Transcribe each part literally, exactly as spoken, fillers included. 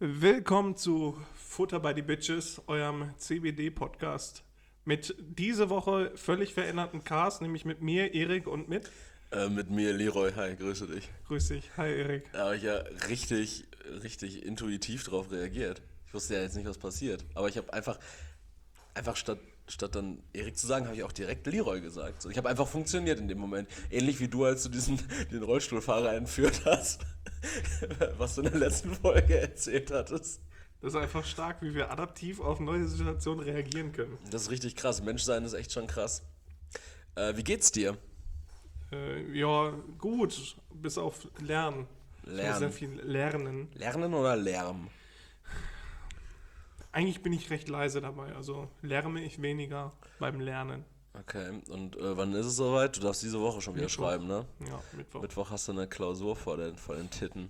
Willkommen zu Futter by the Bitches, eurem C B D-Podcast. Mit diese Woche völlig veränderten Cast, nämlich mit mir, Erik und mit... Äh, mit mir, Leroy. Hi, grüße dich. Grüß dich. Hi, Erik. Da habe ich ja richtig, richtig intuitiv drauf reagiert. Ich wusste ja jetzt nicht, was passiert. Aber ich habe einfach, einfach statt, statt dann Erik zu sagen, habe ich auch direkt Leroy gesagt. So, ich habe einfach funktioniert in dem Moment. Ähnlich wie du, als du diesen, den Rollstuhlfahrer entführt hast, was du in der letzten Folge erzählt hattest. Das ist einfach stark, wie wir adaptiv auf neue Situationen reagieren können. Das ist richtig krass. Menschsein ist echt schon krass. Äh, wie geht's dir? Äh, ja, gut, bis auf Lernen. Ich muss Lernen. sehr viel lernen. Lernen oder Lärm? Eigentlich bin ich recht leise dabei, also lärme ich weniger beim Lernen. Okay, und äh, wann ist es soweit? Du darfst diese Woche schon wieder Mittwoch. schreiben, ne? Ja, Mittwoch. Mittwoch hast du eine Klausur vor den, vor den Titten.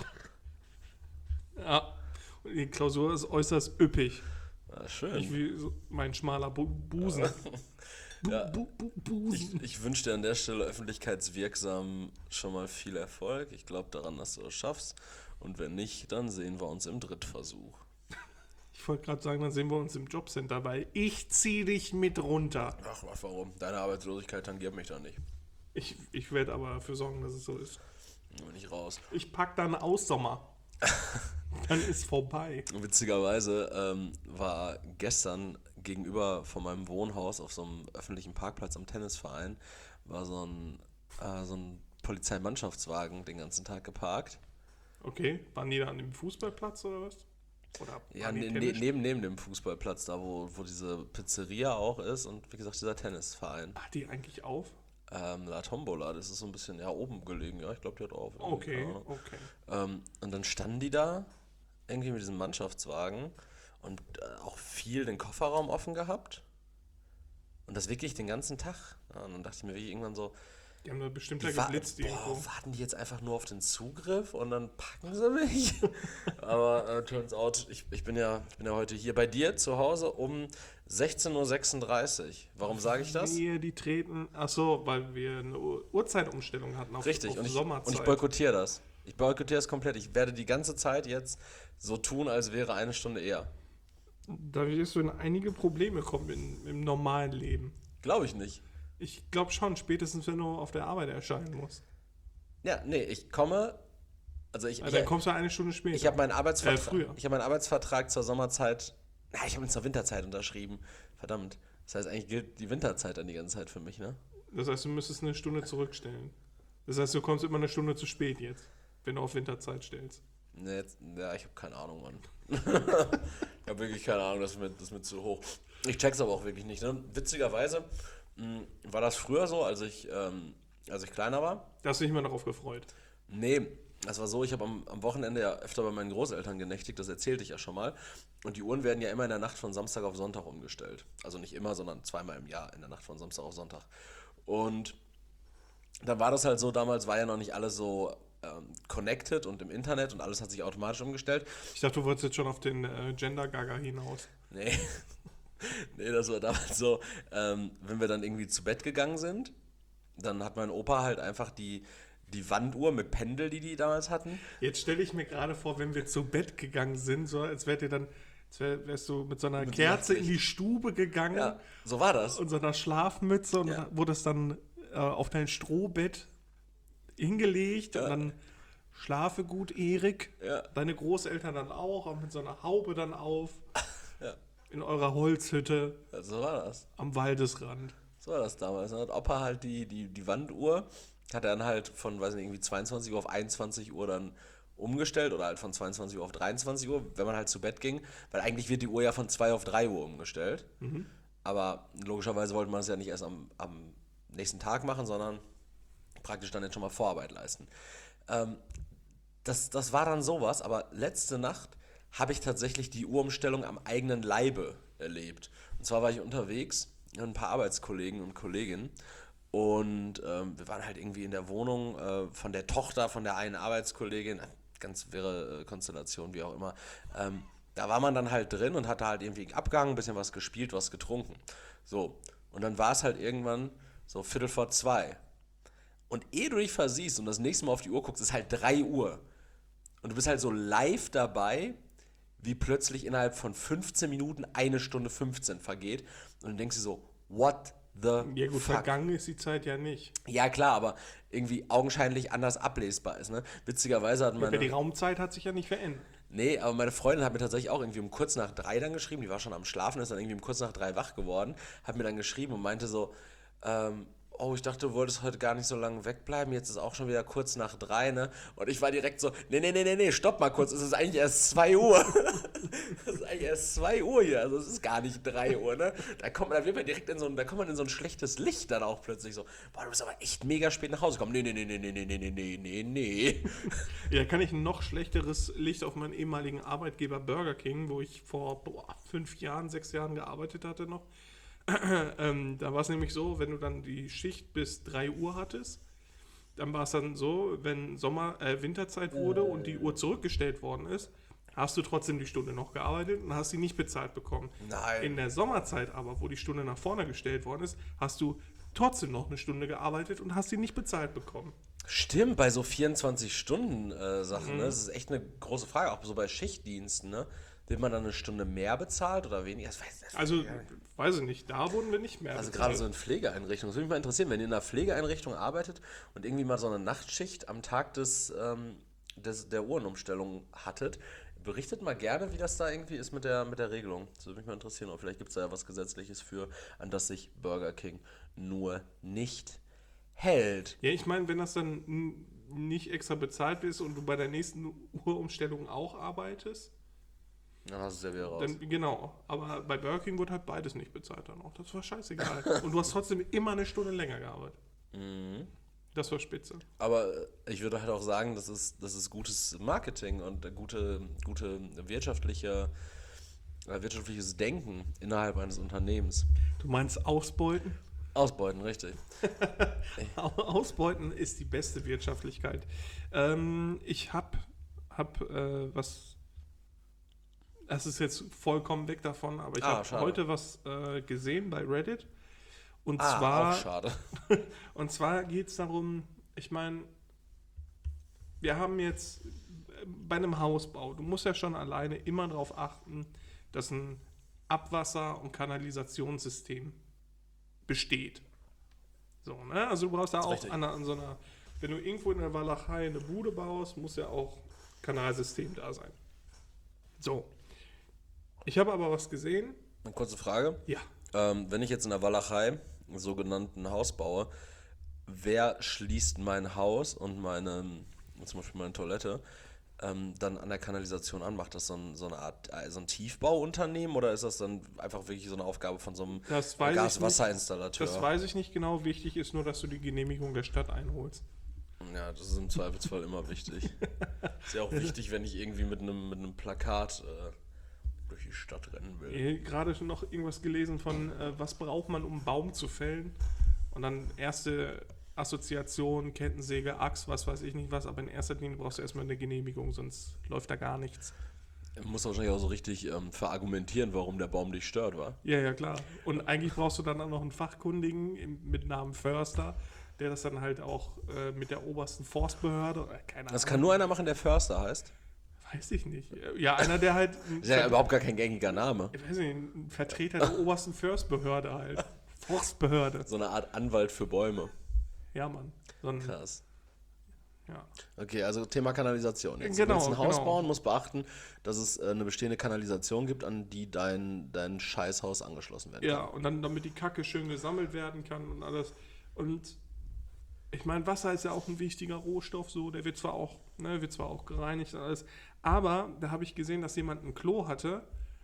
Ja, und die Klausur ist äußerst üppig. Ah, schön. Nicht wie so mein schmaler Bu Busen. Bu Ja. Bu Bu Ich, Busen. ich wünsche dir an der Stelle öffentlichkeitswirksam schon mal viel Erfolg. Ich glaube daran, dass du es schaffst. Und wenn nicht, dann sehen wir uns im Drittversuch. Ich wollte gerade sagen, dann sehen wir uns im Jobcenter, weil ich zieh dich mit runter. Ach, was, warum? Deine Arbeitslosigkeit tangiert mich da nicht. Ich, ich werde aber dafür sorgen, dass es so ist. Dann bin ich raus. Ich pack dann aus Sommer. Dann ist vorbei. Witzigerweise ähm, war gestern gegenüber von meinem Wohnhaus auf so einem öffentlichen Parkplatz am Tennisverein war so ein, äh, so ein Polizeimannschaftswagen den ganzen Tag geparkt. Okay, waren die da an dem Fußballplatz oder was? Oder Ja, waren die ne, ne, Tennis- neben, neben dem Fußballplatz, da wo, wo diese Pizzeria auch ist und wie gesagt dieser Tennisverein. Hat die eigentlich auf? Ähm, La Tombola, das ist so ein bisschen ja oben gelegen, ja, ich glaube, die hat auf. Okay, Keine Ahnung. okay. Ähm, und dann standen die da irgendwie mit diesem Mannschaftswagen und äh, auch viel den Kofferraum offen gehabt. Und das wirklich den ganzen Tag. Ja, und dann dachte ich mir wirklich irgendwann so, Die haben da bestimmt die da wa- geblitzt boah, irgendwo. warten die jetzt einfach nur auf den Zugriff und dann packen sie mich? Aber äh, turns out, ich, ich, bin ja, ich bin ja heute hier bei dir zu Hause um sechzehn Uhr sechsunddreißig. Warum sage ich das? Wir, die treten. Ach so, weil wir eine Uhr Uhrzeitumstellung hatten auf, Richtig, auf und ich, Sommerzeit. und ich boykottiere das. Ich boykottiere es komplett. Ich werde die ganze Zeit jetzt so tun, als wäre eine Stunde eher. Da wirst du in einige Probleme kommen in, im normalen Leben. Glaube ich nicht. Ich glaube schon, spätestens wenn du auf der Arbeit erscheinen musst. Ja, nee, ich komme. Also ich, Also dann kommst du eine Stunde später. ich habe meinen Äh, Arbeitsvertrag. früher. Ich habe meinen Arbeitsvertrag zur Sommerzeit. Na, ich habe ihn zur Winterzeit unterschrieben. Verdammt. Das heißt, eigentlich gilt die Winterzeit dann die ganze Zeit für mich, ne? Das heißt, du müsstest eine Stunde zurückstellen. Das heißt, du kommst immer eine Stunde zu spät jetzt, wenn du auf Winterzeit stellst. Nee, jetzt, ja, ich habe keine Ahnung, Mann. Ich habe wirklich keine Ahnung, das ist mir, das ist mir zu hoch. Ich check's aber auch wirklich nicht. Ne? Witzigerweise mh, war das früher so, als ich, ähm, als ich kleiner war. Da hast du dich immer darauf gefreut. Nee, das war so, ich habe am, am Wochenende ja öfter bei meinen Großeltern genächtigt, das erzählte ich ja schon mal. Und die Uhren werden ja immer in der Nacht von Samstag auf Sonntag umgestellt. Also nicht immer, sondern zweimal im Jahr in der Nacht von Samstag auf Sonntag. Und dann war das halt so, damals war ja noch nicht alles so ähm, connected und im Internet und alles hat sich automatisch umgestellt. Ich dachte, du wolltest jetzt schon auf den äh, Gender-Gaga hinaus. Nee, nee, das war damals so, ähm, wenn wir dann irgendwie zu Bett gegangen sind, dann hat mein Opa halt einfach die, die Wanduhr mit Pendel, die die damals hatten. Jetzt stelle ich mir gerade vor, wenn wir zu Bett gegangen sind, so als wärt ihr dann, als wär, wärst du mit so einer Mit Kerze in Nachtlicht. die Stube gegangen Ja, so war das. und so einer Schlafmütze und Ja. dann wurde es dann äh, auf dein Strohbett hingelegt Ja. und dann schlafe gut, Erik. Ja. Deine Großeltern dann auch, auch mit so einer Haube dann auf. Ja. In eurer Holzhütte Ja, so war das. am Waldesrand. So war das damals. Dann hat Opa halt die, die, die Wanduhr, hat er dann halt von, weiß nicht, irgendwie zweiundzwanzig Uhr auf einundzwanzig Uhr dann umgestellt oder halt von zweiundzwanzig Uhr auf dreiundzwanzig Uhr, wenn man halt zu Bett ging, weil eigentlich wird die Uhr ja von zwei auf drei Uhr umgestellt. Aber logischerweise wollte man es ja nicht erst am, am nächsten Tag machen, sondern praktisch dann jetzt schon mal Vorarbeit leisten. Ähm, das, das war dann sowas, aber letzte Nacht habe ich tatsächlich die Uhrumstellung am eigenen Leibe erlebt. Und zwar war ich unterwegs mit ein paar Arbeitskollegen und Kolleginnen und ähm, wir waren halt irgendwie in der Wohnung äh, von der Tochter von der einen Arbeitskollegin, ganz wirre äh, Konstellation, wie auch immer. Ähm, da war man dann halt drin und hatte halt irgendwie abgehangen, ein bisschen was gespielt, was getrunken. So, und dann war es halt irgendwann so Viertel vor zwei. Und ehe du dich versiehst und das nächste Mal auf die Uhr guckst, ist halt drei Uhr. Und du bist halt so live dabei, wie plötzlich innerhalb von fünfzehn Minuten eine Stunde fünfzehn vergeht. Und dann denkst du so, what the Ja gut, fuck? vergangen ist die Zeit ja nicht. Ja klar, aber irgendwie augenscheinlich anders ablesbar ist. Ne? Witzigerweise hat Aber meine... die Raumzeit hat sich ja nicht verändert. Nee, aber meine Freundin hat mir tatsächlich auch irgendwie um kurz nach drei dann geschrieben, die war schon am Schlafen, ist dann irgendwie um kurz nach drei wach geworden, hat mir dann geschrieben und meinte so, ähm, oh, ich dachte, du wolltest heute gar nicht so lange wegbleiben, jetzt ist auch schon wieder kurz nach drei, ne? Und ich war direkt so, nee, nee, nee, nee, nee, stopp mal kurz, es ist eigentlich erst zwei Uhr. Es ist eigentlich erst zwei Uhr hier, also es ist gar nicht drei Uhr, ne? Da kommt man, da wird man direkt in so ein, da kommt man in so ein schlechtes Licht dann auch plötzlich so, boah, du bist aber echt mega spät nach Hause gekommen. Nee, nee, nee, nee, nee, nee, nee, nee, nee, nee. Ja, kann ich ein noch schlechteres Licht auf meinen ehemaligen Arbeitgeber Burger King, wo ich vor boah, fünf Jahren, sechs Jahren gearbeitet hatte noch. ähm, da war es nämlich so, wenn du dann die Schicht bis drei Uhr hattest, dann war es dann so, wenn Sommer, äh, Winterzeit wurde und die Uhr zurückgestellt worden ist, hast du trotzdem die Stunde noch gearbeitet und hast sie nicht bezahlt bekommen. Nein. In der Sommerzeit aber, wo die Stunde nach vorne gestellt worden ist, hast du trotzdem noch eine Stunde gearbeitet und hast sie nicht bezahlt bekommen. Stimmt, bei so vierundzwanzig-Stunden-Sachen, mhm. ne? Das ist echt eine große Frage, auch so bei Schichtdiensten, ne? Wird man dann eine Stunde mehr bezahlt oder weniger? Das weiß, das Also, weiß ich nicht, da wurden wir nicht mehr Also bezahlt. gerade so in Pflegeeinrichtungen. Das würde mich mal interessieren, wenn ihr in einer Pflegeeinrichtung arbeitet und irgendwie mal so eine Nachtschicht am Tag des, ähm, des, der Uhrenumstellung hattet, berichtet mal gerne, wie das da irgendwie ist mit der, mit der Regelung. Das würde mich mal interessieren. Oder vielleicht gibt es da ja was Gesetzliches für, an das sich Burger King nur nicht hält. Ja, ich meine, wenn das dann n- nicht extra bezahlt ist und du bei der nächsten Uhrumstellung auch arbeitest, Dann hast du es ja wieder raus. dann genau. Aber bei Burger King wird halt beides nicht bezahlt dann auch. Das war scheißegal. Und du hast trotzdem immer eine Stunde länger gearbeitet. Mhm. Das war spitze. Aber ich würde halt auch sagen, das ist, das ist gutes Marketing und gute, gute wirtschaftliche, äh, wirtschaftliches Denken innerhalb eines Unternehmens. Du meinst Ausbeuten? Ausbeuten, richtig. Ausbeuten ist die beste Wirtschaftlichkeit. Ähm, ich hab, hab äh, was, das ist jetzt vollkommen weg davon, aber ich Ah, habe schade. heute was äh, gesehen bei Reddit. Und Ah, zwar, auch schade. und zwar geht es darum, ich meine, wir haben jetzt äh, bei einem Hausbau, du musst ja schon alleine immer darauf achten, dass ein Abwasser- und Kanalisationssystem besteht. So, ne? Also du brauchst da auch Richtig. an, an so einer, wenn du irgendwo in der Walachei eine Bude baust, muss ja auch Kanalsystem da sein. So. Ich habe aber was gesehen. Eine kurze Frage. Ja. Ähm, wenn ich jetzt in der Walachei einen sogenannten Haus baue, wer schließt mein Haus und meine, zum Beispiel meine Toilette, ähm, dann an der Kanalisation an? Macht das so, ein, so eine Art, äh, so ein Tiefbauunternehmen oder ist das dann einfach wirklich so eine Aufgabe von so einem Das weiß ich Gaswasserinstallateur? Das weiß ich nicht genau. Wichtig ist nur, dass du die Genehmigung der Stadt einholst. Ja, das ist im Zweifelsfall immer wichtig. Ist ja auch wichtig, wenn ich irgendwie mit einem, mit einem Plakat äh, durch die Stadt rennen will. Eh, Gerade schon noch irgendwas gelesen von, äh, was braucht man, um einen Baum zu fällen? Und dann erste Assoziation, Kettensäge, Axt, was weiß ich nicht was, aber in erster Linie brauchst du erstmal eine Genehmigung, sonst läuft da gar nichts. Man muss wahrscheinlich auch so richtig ähm, verargumentieren, warum der Baum dich stört, wa? Ja, ja, klar. Und eigentlich brauchst du dann auch noch einen Fachkundigen im, mit Namen Förster, der das dann halt auch äh, mit der obersten Forstbehörde, oder keine Ahnung. Das kann nur einer machen, der Förster heißt. Weiß ich nicht. Ja, einer, der halt. Das ist ja überhaupt gar kein gängiger Name. Ich weiß nicht, ein Vertreter der obersten Forstbehörde halt. Forstbehörde. So eine Art Anwalt für Bäume. Ja, Mann. So ein, Krass. ja. Okay, also Thema Kanalisation. Jetzt Genau, willst du ein Haus genau. bauen, musst beachten, dass es äh, eine bestehende Kanalisation gibt, an die dein, dein Scheißhaus angeschlossen werden ja, kann. und dann, damit die Kacke schön gesammelt werden kann und alles. Und ich meine, Wasser ist ja auch ein wichtiger Rohstoff, so, der wird zwar auch, ne, wird zwar auch gereinigt und alles, aber da habe ich gesehen, dass jemand ein Klo hatte,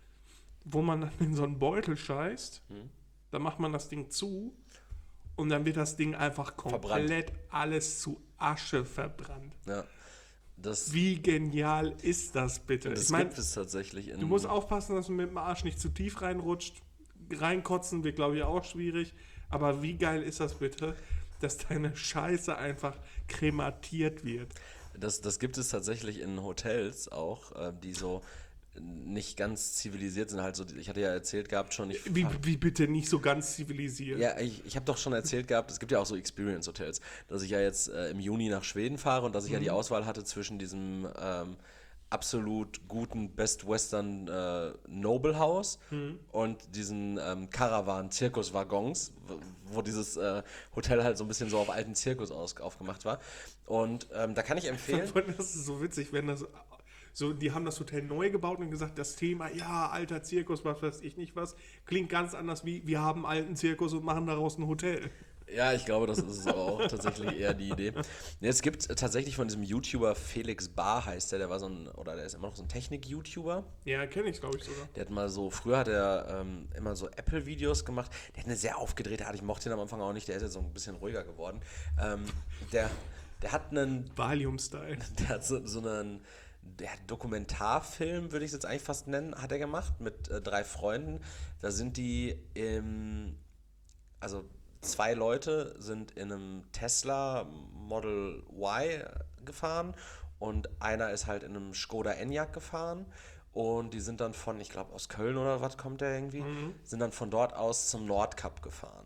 wo man dann in so einen Beutel scheißt, Hm. dann macht man das Ding zu und dann wird das Ding einfach komplett alles zu Asche verbrannt. Ja. Das, Wie genial ist das bitte? das Ich meine, gibt es tatsächlich in. du musst aufpassen, dass du mit dem Arsch nicht zu tief reinrutscht. Reinkotzen wird, glaube ich, auch schwierig. Aber wie geil ist das bitte, dass deine Scheiße einfach krematiert wird? Das, das gibt es tatsächlich in Hotels auch, äh, die so nicht ganz zivilisiert sind. Halt so, ich hatte ja erzählt gehabt schon, ich Wie, wie bitte nicht so ganz zivilisiert? Ja, ich, ich habe doch schon erzählt gehabt, es gibt ja auch so Experience-Hotels, dass ich ja jetzt äh, im Juni nach Schweden fahre und dass ich Mhm. ja die Auswahl hatte zwischen diesem ähm, absolut guten Best Western äh, Noble House Mhm. und diesen ähm, Caravan-Zirkuswaggons, wo, wo dieses äh, Hotel halt so ein bisschen so auf alten Zirkus aus, aufgemacht war. Und ähm, da kann ich empfehlen. Das ist so witzig, wenn das so, die haben das Hotel neu gebaut und gesagt, das Thema, ja, alter Zirkus, was weiß ich nicht was, klingt ganz anders wie, wir haben einen alten Zirkus und machen daraus ein Hotel. Ja, ich glaube, das ist es aber auch tatsächlich eher die Idee. Nee, es gibt tatsächlich von diesem YouTuber Felix Bar heißt der, der war so ein, oder der ist immer noch so ein Technik-YouTuber. Ja, kenne ich, glaube ich sogar. Der hat mal so, früher hat er ähm, immer so Apple-Videos gemacht. Der hat eine sehr aufgedrehte Art, ich mochte ihn am Anfang auch nicht, der ist jetzt so ein bisschen ruhiger geworden. Ähm, der, der hat einen, Valium-Style. der hat so, so einen, der hat einen Dokumentarfilm, würde ich es jetzt eigentlich fast nennen, hat er gemacht mit äh, drei Freunden. Da sind die im, also zwei Leute sind in einem Tesla Model Y gefahren und einer ist halt in einem Skoda Enyaq gefahren und die sind dann von, ich glaube aus Köln oder was kommt der irgendwie, Mhm. sind dann von dort aus zum Nordkap gefahren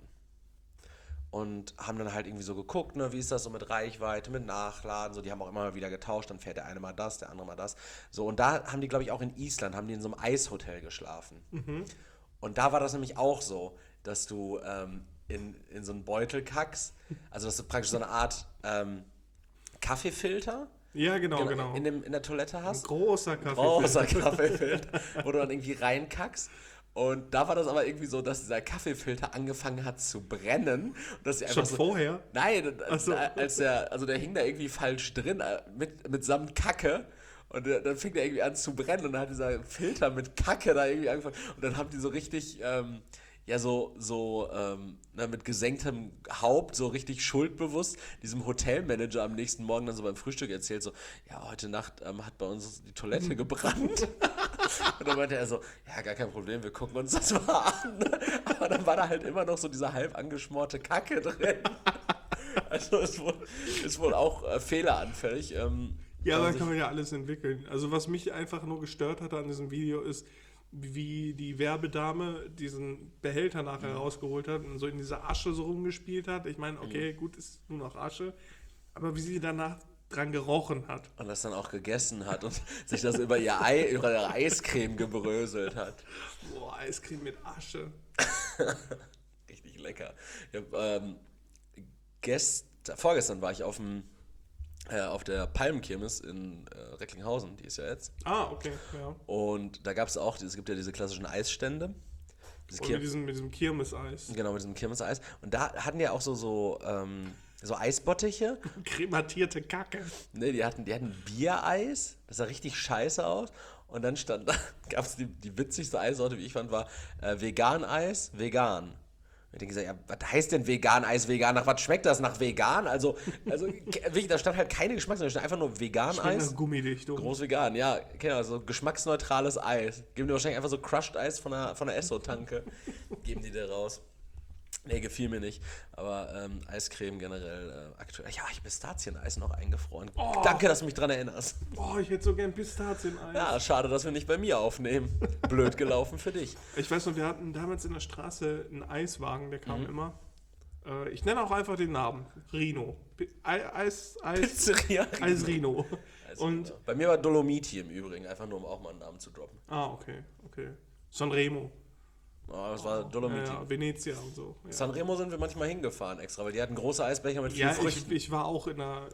und haben dann halt irgendwie so geguckt, ne, wie ist das so mit Reichweite, mit Nachladen, so, die haben auch immer mal wieder getauscht, dann fährt der eine mal das, der andere mal das, so, und da haben die, glaube ich, auch in Island, haben die in so einem Eishotel geschlafen. Mhm. Und da war das nämlich auch so, dass du ähm, in, in so einen Beutel kackst, also dass du praktisch so eine Art ähm, Kaffeefilter Ja, genau, genau, genau. In, dem, in der Toilette Ein hast. großer Kaffee. Großer Kaffeefilter, wo du dann irgendwie reinkackst. Und da war das aber irgendwie so, dass dieser Kaffeefilter angefangen hat zu brennen. Und dass sie einfach Schon so, vorher? Nein, Ach so. als der, also der hing da irgendwie falsch drin, äh, mit, mit samt Kacke. Und der, dann fing der irgendwie an zu brennen und dann hat dieser Filter mit Kacke da irgendwie angefangen. Und dann haben die so richtig, ähm, ja, so, so ähm, na, mit gesenktem Haupt, so richtig schuldbewusst, diesem Hotelmanager am nächsten Morgen dann so beim Frühstück erzählt, so, ja, heute Nacht ähm, hat bei uns die Toilette gebrannt. Und dann meinte er so, ja, gar kein Problem, wir gucken uns das mal an. Aber dann war da halt immer noch so diese halb angeschmorte Kacke drin. Also ist wohl, ist wohl auch äh, fehleranfällig. Ähm, Ja, kann da sich- kann man ja alles entwickeln. Also was mich einfach nur gestört hatte an diesem Video ist, wie die Werbedame diesen Behälter nachher rausgeholt hat und so in dieser Asche so rumgespielt hat. Ich meine, okay, gut, ist nur noch Asche. Aber wie sie danach dran gerochen hat. Und das dann auch gegessen hat und sich das über ihr Ei, über ihre Eiscreme gebröselt hat. Boah, Eiscreme mit Asche. Richtig lecker. Ich hab, ähm, gest, vorgestern war ich auf dem äh, auf der Palmenkirmes in äh, Recklinghausen, die ist ja jetzt. Ah, okay, ja. Und da gab es auch, es gibt ja diese klassischen Eisstände. Diese Und Kir mit diesem, mit diesem Kirmeseis. genau, mit diesem Kirmeseis. Und da hatten die auch so, so, ähm, so Eisbottiche. Krematierte Kacke. Ne, die hatten, die hatten Biereis. Das sah richtig scheiße aus. Und dann stand da, gab es die, die witzigste Eissorte, wie ich fand, war äh, Vegan-Eis, vegan. Und ich denke, ja, was heißt denn Vegan-Eis, vegan? Nach was schmeckt das? Nach vegan? Also, also wirklich, da stand halt keine Geschmacksrichtung, da stand einfach nur Schmeckt Vegan-Eis. nach Gummidichtung. Groß vegan, ja, genau, so geschmacksneutrales Eis. Geben die wahrscheinlich einfach so Crushed Eis von der, von der Esso-Tanke. Geben die da raus. Nee, gefiel mir nicht. Aber ähm, Eiscreme generell äh, aktuell. Ja, ich habe Pistazieneis noch eingefroren. Oh. Danke, dass du mich dran erinnerst. Oh, ich hätte so gern Pistazieneis. Ja, schade, dass wir nicht bei mir aufnehmen. Blöd gelaufen für dich. Ich weiß noch, wir hatten damals in der Straße einen Eiswagen, der Mhm. kam immer. Äh, ich nenne auch einfach den Namen. Rino. Pi- Ei- Eis, Eis, Pizzeria. Eis Rino. Also, Und, bei mir war Dolomiti im Übrigen, einfach nur um auch mal einen Namen zu droppen. ah, okay, okay. Sanremo. Oh, das war Dolomiti. Ja, ja, Venezia und so. Ja, Sanremo sind wir manchmal hingefahren extra, weil die hatten große Eisbecher mit viel ja Früchten. ich, ich war auch in einer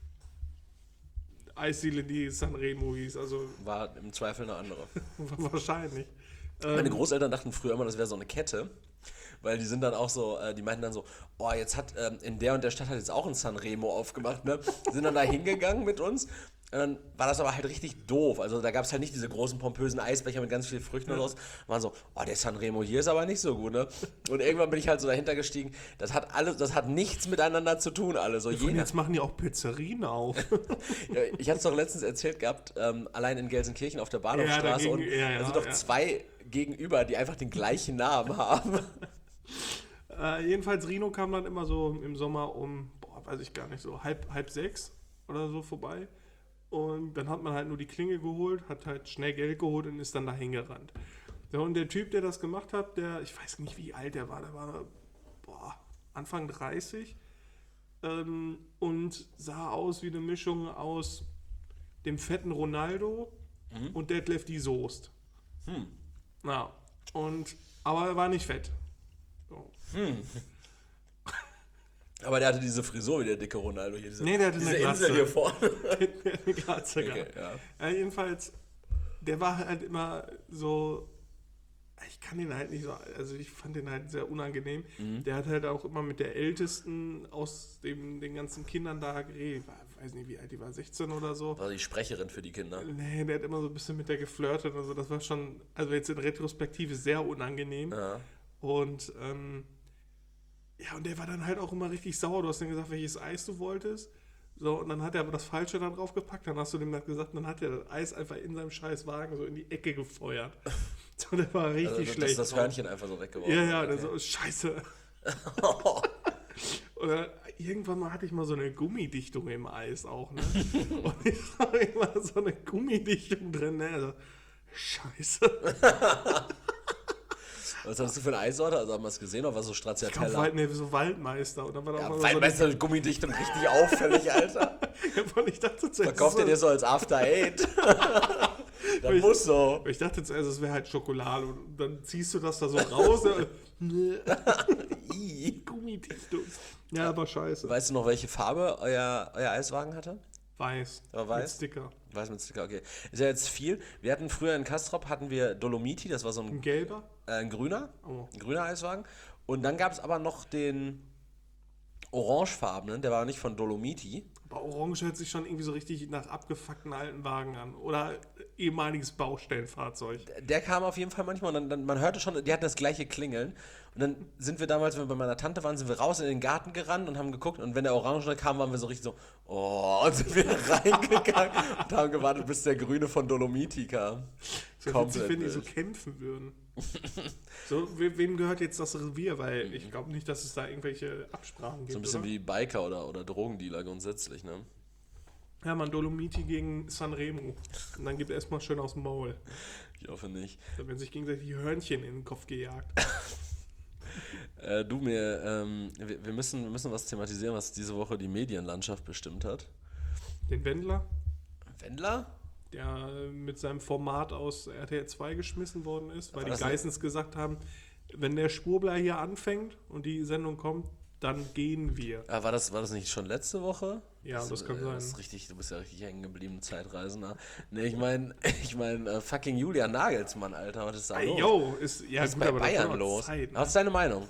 Eisdiele, die Sanremo hieß. Also War im Zweifel eine andere. wahrscheinlich. Meine Ähm, Großeltern dachten früher immer, das wäre so eine Kette, weil die sind dann auch so, äh, die meinten dann so, oh, jetzt hat ähm, in der und der Stadt hat jetzt auch ein Sanremo aufgemacht, ne? Sind dann da hingegangen mit uns. Und dann war das aber halt richtig doof. Also da gab es halt nicht diese großen pompösen Eisbecher mit ganz viel Früchten und so. Waren so, oh, der Sanremo hier ist aber nicht so gut, ne? Und irgendwann bin ich halt so dahinter gestiegen. Das hat alles, das hat nichts miteinander zu tun, alle. So und jeder, jetzt machen die auch Pizzerien auf. ja, ich hatte es doch letztens erzählt gehabt, ähm, allein in Gelsenkirchen auf der Bahnhofstraße. Ja, dagegen- und ja, ja, da sind doch ja. zwei gegenüber, die einfach den gleichen Namen haben. Äh, jedenfalls, Rino kam dann immer so im Sommer um, boah, weiß ich gar nicht, so halb, halb sechs oder so vorbei. Und dann hat man halt nur die Klinge geholt, hat halt schnell Geld geholt und ist dann dahin gerannt. Ja, und der Typ, der das gemacht hat, der, ich weiß nicht, wie alt der war, der war boah, Anfang dreißig ähm, und sah aus wie eine Mischung aus dem fetten Ronaldo mhm. und Detlef die Soest. Hm. Na, und, aber er war nicht fett. So. Hm. Aber der hatte diese Frisur wie der dicke Ronaldo hier. Diese, nee, der hatte diese eine Glatze. Insel hier vorne. Der hatte eine Glatze Okay, gehabt. ja. Ja, jedenfalls, der war halt immer so, ich kann den halt nicht so, also ich fand den halt sehr unangenehm. Mhm. Der hat halt auch immer mit der Ältesten aus dem, den ganzen Kindern da geredet. Ich weiß nicht, wie alt die war, sechzehn oder so. War die Sprecherin für die Kinder? Nee, der hat immer so ein bisschen mit der geflirtet und so. Das war schon, also jetzt in Retrospektive sehr unangenehm. Ja. Und, ähm, ja, und der war dann halt auch immer richtig sauer. Du hast dann gesagt, welches Eis du wolltest. So, und dann hat er aber das Falsche da drauf gepackt. Dann hast du dem das gesagt, und dann hat er das Eis einfach in seinem scheiß Wagen so in die Ecke gefeuert. So, der war richtig also, das, schlecht. Das, das Hörnchen einfach so weggeworfen. Ja, ja, okay. der so, scheiße. Oder irgendwann mal hatte ich mal so eine Gummidichtung im Eis auch, ne? Und ich habe immer so eine Gummidichtung drin, ne? Also, scheiße. Was hast du für eine Eissorte? Also haben wir es gesehen, oder war so Ich Stracciatella? glaub, Wald, nee, so Waldmeister. Und dann war da Ja, auch mal Waldmeister so mit Gummidichtung, richtig auffällig, Alter. eine, ich dachte zuerst, Verkauft ihr dir so als After Eight? Das ich, muss so. Ich dachte zuerst, es wäre halt Schokolade. Und dann ziehst du das da so raus. Gummidichtung. Ja, aber scheiße. Weißt du noch, welche Farbe euer, euer Eiswagen hatte? Weiß. Aber weiß? Mit Sticker. Weiß mit Sticker, okay. Ist ja jetzt viel. Wir hatten früher in Kastrop hatten wir Dolomiti, das war so ein, Ein gelber? äh, ein grüner, Oh. ein grüner Eiswagen. Und dann gab es aber noch den orangefarbenen, der war nicht von Dolomiti. Aber Orange hört sich schon irgendwie so richtig nach abgefuckten alten Wagen an. Oder ehemaliges Baustellenfahrzeug. Der kam auf jeden Fall manchmal und dann, dann man hörte schon, die hatten das gleiche Klingeln. Und dann sind wir damals, wenn wir bei meiner Tante waren, sind wir raus in den Garten gerannt und haben geguckt. Und wenn der Orange kam, waren wir so richtig so, oh, und sind wir reingegangen und haben gewartet, bis der Grüne von Dolomiti kam. So witzig, wenn die so kämpfen würden. So, we- wem gehört jetzt das Revier? Weil ich glaube nicht, dass es da irgendwelche Absprachen gibt. So ein bisschen oder? wie Biker oder, oder Drogendealer grundsätzlich, ne? Ja, man, Dolomiti gegen Sanremo. Und dann gibt er erstmal schön aus dem Maul. Ich hoffe nicht. Da werden sich gegenseitig die Hörnchen in den Kopf gejagt. Äh, du, mir, ähm, wir, wir, müssen, wir müssen was thematisieren, was diese Woche die Medienlandschaft bestimmt hat. Den Wendler, Wendler? der mit seinem Format aus R T L zwei geschmissen worden ist, weil War die das Geissens gesagt haben, wenn der Schwurbler hier anfängt und die Sendung kommt, dann gehen wir. Ah, war, das, war das nicht schon letzte Woche? Ja, das kann äh, sein. Das ist richtig, du bist ja richtig hängen geblieben, Zeitreisender. Ne, ich meine, ich mein, äh, fucking Julian Nagelsmann, Alter, was ist da Ey, los? yo, ist, ja, was ist gut, bei aber das Bayern war los? Zeit, ne? Was ist deine Meinung?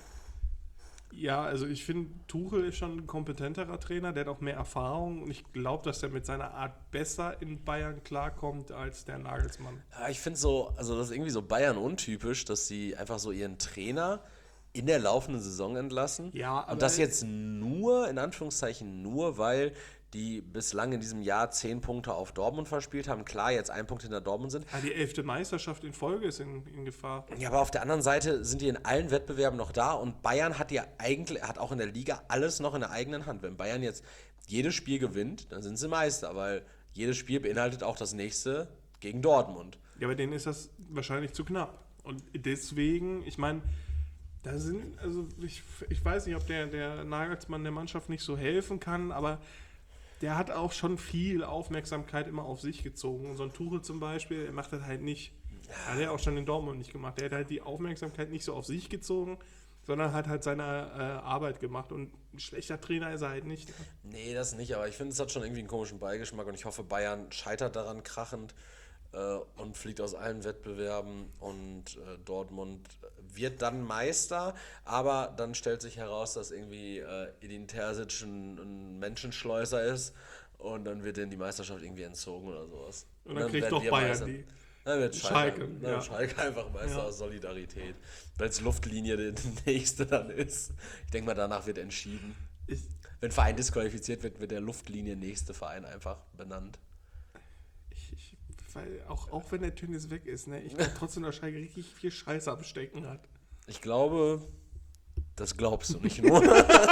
Ja, also ich finde, Tuchel ist schon ein kompetenterer Trainer, der hat auch mehr Erfahrung und ich glaube, dass er mit seiner Art besser in Bayern klarkommt als der Nagelsmann. Ja, ich finde so, also das ist irgendwie so Bayern untypisch, dass sie einfach so ihren Trainer in der laufenden Saison entlassen. Ja, aber und das jetzt nur, in Anführungszeichen nur, weil die bislang in diesem Jahr zehn Punkte auf Dortmund verspielt haben. Klar, jetzt ein Punkt hinter Dortmund sind. Ja, die elfte Meisterschaft in Folge ist in, in Gefahr. Ja, aber auf der anderen Seite sind die in allen Wettbewerben noch da und Bayern hat ja eigentlich, hat auch in der Liga alles noch in der eigenen Hand. Wenn Bayern jetzt jedes Spiel gewinnt, dann sind sie Meister, weil jedes Spiel beinhaltet auch das nächste gegen Dortmund. Ja, bei denen ist das wahrscheinlich zu knapp. Und deswegen, ich meine, da sind, also ich, ich weiß nicht, ob der, der Nagelsmann der Mannschaft nicht so helfen kann, aber der hat auch schon viel Aufmerksamkeit immer auf sich gezogen. Und so ein Tuchel zum Beispiel, er macht das halt nicht. Hat er auch schon in Dortmund nicht gemacht. Der hat halt die Aufmerksamkeit nicht so auf sich gezogen, sondern hat halt seine äh, Arbeit gemacht. Und ein schlechter Trainer ist er halt nicht. Nee, das nicht, aber ich finde, es hat schon irgendwie einen komischen Beigeschmack und ich hoffe, Bayern scheitert daran krachend äh, und fliegt aus allen Wettbewerben und äh, Dortmund wird dann Meister, aber dann stellt sich heraus, dass irgendwie äh, Edin Terzic ein, ein Menschenschleuser ist und dann wird denen die Meisterschaft irgendwie entzogen oder sowas. Und dann, dann kriegt werden doch wir Bayern Meister. die. Dann wird Schalke, Schalke, dann ja. wird Schalke einfach Meister Ja. aus Solidarität, weil es Luftlinie die nächste dann ist. Ich denke mal, danach wird entschieden. Ich, Wenn ein Verein disqualifiziert wird, wird der Luftlinie nächste Verein einfach benannt. ich, ich, weil auch, auch wenn der Tönnies weg ist, ne, ich glaube trotzdem, dass Schalke richtig viel Scheiße am Stecken hat. Ich glaube, das glaubst du nicht nur.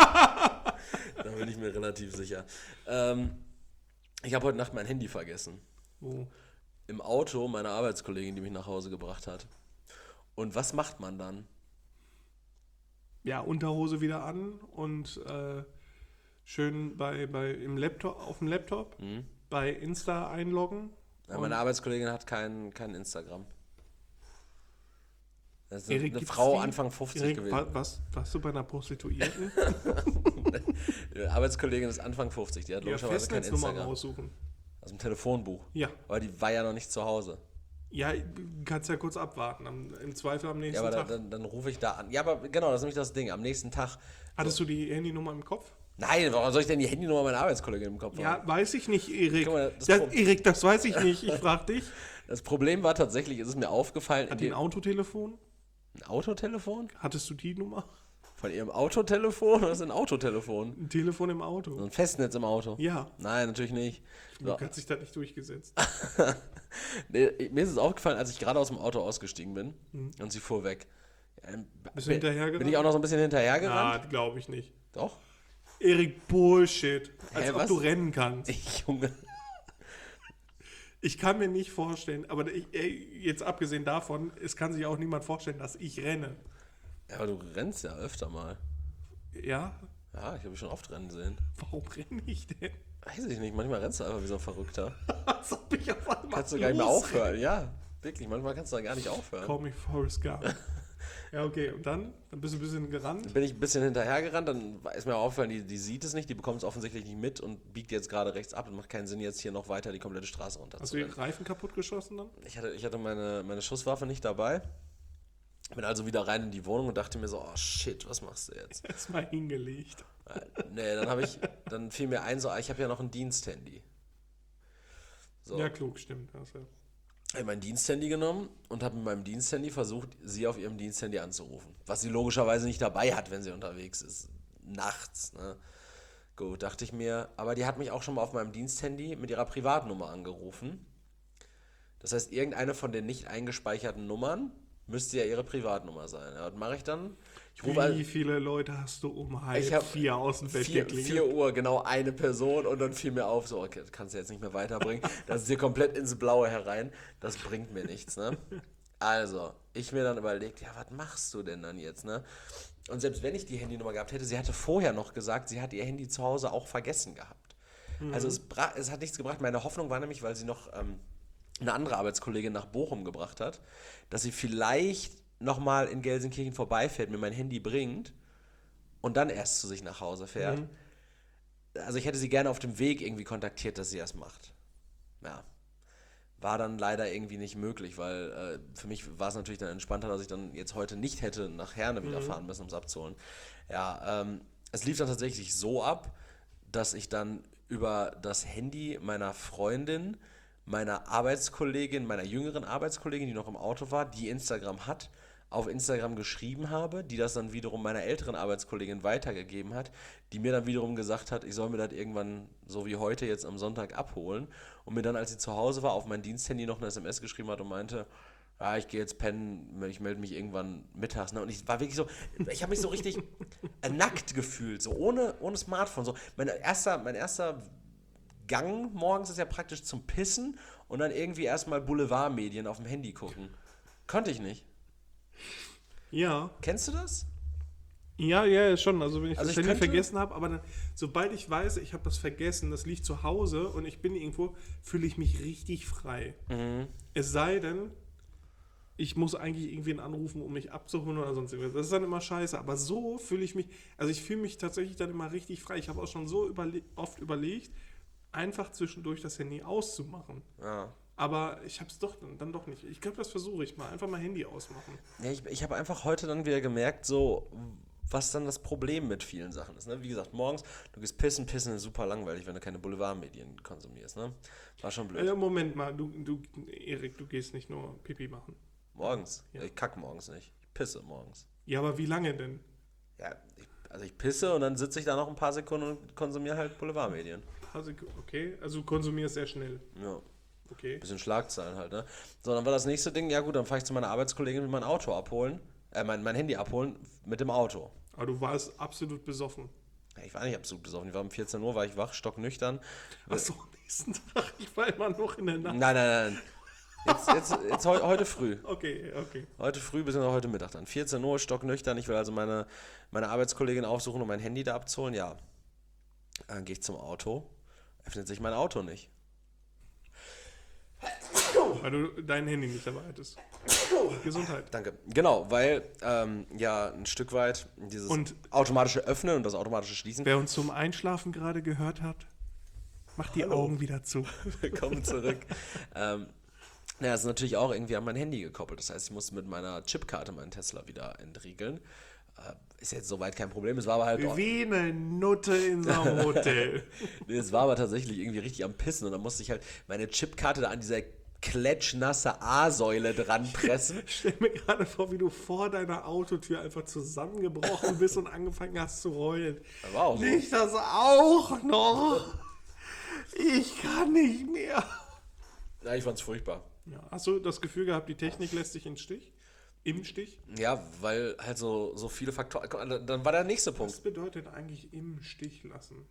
Da bin ich mir relativ sicher. Ähm, ich habe heute Nacht mein Handy vergessen. Oh. Im Auto meiner Arbeitskollegin, die mich nach Hause gebracht hat. Und was macht man dann? Ja, Unterhose wieder an und äh, schön bei, bei im Laptop, auf dem Laptop Hm? bei Insta einloggen Ja, meine Arbeitskollegin hat kein, kein Instagram. Das ist Erik, eine gibt's Frau die? Anfang fünfzig Erik, gewesen. war, warst, warst du bei einer Prostituierten? Die Arbeitskollegin ist Anfang fünfzig, die hat Ja, logischerweise kein Festnetznummer Instagram. raussuchen. Aus dem Telefonbuch. Ja. Aber die war ja noch nicht zu Hause. Ja, du kannst ja kurz abwarten. Am, Im Zweifel am Ja, nächsten aber Tag. dann, dann, dann rufe ich da an. Ja, aber genau, das ist nämlich das Ding. Am nächsten Tag. Hattest du die Handynummer im Kopf? Nein, warum soll ich denn die Handynummer meiner Arbeitskollegin im Kopf Ja, haben? weiß ich nicht, Erik. Guck mal, das das, Pro- Erik, das weiß ich nicht. Ich frag dich. Das Problem war tatsächlich, ist es mir aufgefallen, in Hat die ein dem Autotelefon? ein Autotelefon? Hattest du die Nummer? Von ihrem Autotelefon? Oder ist ein Autotelefon? Ein Telefon im So Auto? ein Festnetz im Auto? Ja. Nein, natürlich nicht. Du So. hast sich da nicht durchgesetzt. Nee, mir ist es aufgefallen, als ich gerade aus dem Auto ausgestiegen bin und sie fuhr weg. Ja, dann Bist du bin, hinterhergerannt? bin ich auch noch so ein bisschen Ah, hinterhergerannt? glaube ich nicht. Doch. Erik, Bullshit. Als Hä, ob was? du rennen kannst. Ich, Junge. Ich kann mir nicht vorstellen, aber ich, ey, jetzt abgesehen davon, es kann sich auch niemand vorstellen, dass ich renne. Ja, aber du rennst ja öfter mal. Ja? Ja, ich habe dich schon oft rennen sehen. Warum renne ich denn? Weiß ich nicht, manchmal rennst du einfach wie so ein Verrückter. Als ob ich auf einmal Kannst du gar nicht mehr losrenne. aufhören. Ja, wirklich, manchmal kannst du da gar nicht aufhören. Call me Forrest Gump. Ja, okay, und dann? Dann bist du ein bisschen gerannt. Bin ich ein bisschen hinterhergerannt, dann ist mir aufgefallen, die, die sieht es nicht, die bekommt es offensichtlich nicht mit und biegt jetzt gerade rechts ab und macht keinen Sinn, jetzt hier noch weiter die komplette Straße runter Hast zu du die rennen. Reifen kaputt geschossen dann? Ich hatte, ich hatte meine, meine Schusswaffe nicht dabei. Bin also wieder rein in die Wohnung und dachte mir so, oh shit, was machst du jetzt? Erstmal hingelegt. Äh, nee, dann habe ich, dann fiel mir ein, so, ah, ich habe ja noch ein Diensthandy. So. Ja, klug, stimmt. Das ja. Ich habe mein Diensthandy genommen und habe mit meinem Diensthandy versucht, sie auf ihrem Diensthandy anzurufen. Was sie logischerweise nicht dabei hat, wenn sie unterwegs ist. Nachts, ne? Gut, dachte ich mir. Aber die hat mich auch schon mal auf meinem Diensthandy mit ihrer Privatnummer angerufen. Das heißt, irgendeine von den nicht eingespeicherten Nummern müsste ja ihre Privatnummer sein. Ja, was mache ich dann? Ich rufe Wie an, viele Leute hast du um halb Ich hab vier aus dem Bett vier, geklingelt? vier Uhr, genau eine Person und dann fiel mir auf, so, okay, das kannst du jetzt nicht mehr weiterbringen. Das ist hier komplett ins Blaue herein. Das bringt mir nichts, ne? Also, ich mir dann überlegt, ja, was machst du denn dann jetzt, ne? Und selbst wenn ich die Handynummer gehabt hätte, sie hatte vorher noch gesagt, sie hat ihr Handy zu Hause auch vergessen gehabt. Also es, bra- es hat nichts gebracht. Meine Hoffnung war nämlich, weil sie noch ähm, eine andere Arbeitskollegin nach Bochum gebracht hat, dass sie vielleicht nochmal in Gelsenkirchen vorbeifährt, mir mein Handy bringt und dann erst zu sich nach Hause fährt. Mhm. Also ich hätte sie gerne auf dem Weg irgendwie kontaktiert, dass sie das macht. Ja. War dann leider irgendwie nicht möglich, weil äh, für mich war es natürlich dann entspannter, dass ich dann jetzt heute nicht hätte nach Herne wieder fahren müssen, um es abzuholen. Ja, ähm, es lief dann tatsächlich so ab, dass ich dann über das Handy meiner Freundin, meiner Arbeitskollegin, meiner jüngeren Arbeitskollegin, die noch im Auto war, die Instagram hat, auf Instagram geschrieben habe, die das dann wiederum meiner älteren Arbeitskollegin weitergegeben hat, die mir dann wiederum gesagt hat, ich soll mir das irgendwann, so wie heute, jetzt am Sonntag abholen und mir dann, als sie zu Hause war, auf mein Diensthandy noch eine S M S geschrieben hat und meinte, ja, ich gehe jetzt pennen, ich melde mich irgendwann mittags. Ne? Und ich war wirklich so, ich habe mich so richtig nackt gefühlt, so ohne, ohne Smartphone. So. Mein erster, mein erster Gang morgens ist ja praktisch zum Pissen und dann irgendwie erstmal Boulevardmedien auf dem Handy gucken. Konnte ich nicht. Ja, Kennst du das? ja, ja, schon. Also wenn ich Also das ich Handy könnte- vergessen habe, aber dann, sobald ich weiß, ich habe das vergessen, das liegt zu Hause und ich bin irgendwo, fühle ich mich richtig frei. Mhm. Es sei denn, ich muss eigentlich irgendwen anrufen, um mich abzuholen oder sonst irgendwas. Das ist dann immer scheiße. Aber so fühle ich mich, also ich fühle mich tatsächlich dann immer richtig frei. Ich habe auch schon so überle oft überlegt, einfach zwischendurch das Handy auszumachen. Ja. Aber ich habe es doch dann, dann doch nicht. Ich glaube, das versuche ich mal. Einfach mal Handy ausmachen. Ja, ich ich habe einfach heute dann wieder gemerkt, so, was dann das Problem mit vielen Sachen ist. Ne? Wie gesagt, morgens, du gehst pissen, pissen ist super langweilig, wenn du keine Boulevardmedien konsumierst. Ne? War schon blöd. Äh, Moment mal, du, du, Erik, du gehst nicht nur Pipi machen. Morgens? Ja. Ich kacke morgens nicht. Ich pisse morgens. Ja, aber wie lange denn? Ja, ich, also ich pisse und dann sitze ich da noch ein paar Sekunden und konsumiere halt Boulevardmedien. Also, okay, also du konsumierst sehr schnell. Ja, Okay. bisschen Schlagzeilen halt, ne? So, dann war das nächste Ding, ja gut, dann fahre ich zu meiner Arbeitskollegin mit meinem Auto abholen, äh, mein, mein Handy abholen mit dem Auto. Aber du warst absolut besoffen. Ja, ich war nicht absolut besoffen, ich war um vierzehn Uhr, war ich wach, stocknüchtern. Achso, am nächsten Tag. Ich war immer noch in der Nacht. Nein, nein, nein. Jetzt, jetzt, jetzt heu, heute früh. Okay, okay. Heute früh bis heute Mittag dann. vierzehn Uhr, stocknüchtern. Ich will also meine, meine Arbeitskollegin aufsuchen, um mein Handy da abzuholen. Ja. Dann gehe ich zum Auto. Öffnet sich mein Auto nicht. Weil du dein Handy nicht dabei hattest. Gesundheit. Danke. Genau, weil ähm, ja ein Stück weit dieses Und- automatische Öffnen und das automatische Schließen. Wer uns zum Einschlafen gerade gehört hat, macht die Hallo. Augen wieder zu. Willkommen zurück. ähm, ja, ist natürlich auch irgendwie an mein Handy gekoppelt. Das heißt, ich musste mit meiner Chipkarte meinen Tesla wieder entriegeln. Äh, ist jetzt soweit kein Problem. Es war aber halt. Wie eine Nutte in so einem Hotel. Nee, es war aber tatsächlich irgendwie richtig am Pissen und dann musste ich halt meine Chipkarte da an dieser klatschnasse A-Säule dran pressen. Stell mir gerade vor, wie du vor deiner Autotür einfach zusammengebrochen bist und angefangen hast zu heulen. Das war auch so. Nicht das auch noch. Ich kann nicht mehr. Ja, ich fand's furchtbar. Ja, hast du das Gefühl gehabt, die Technik lässt dich im Stich? Im Stich? Ja, weil halt so, so viele Faktoren. Dann war der nächste Was Punkt. bedeutet eigentlich im Stich lassen?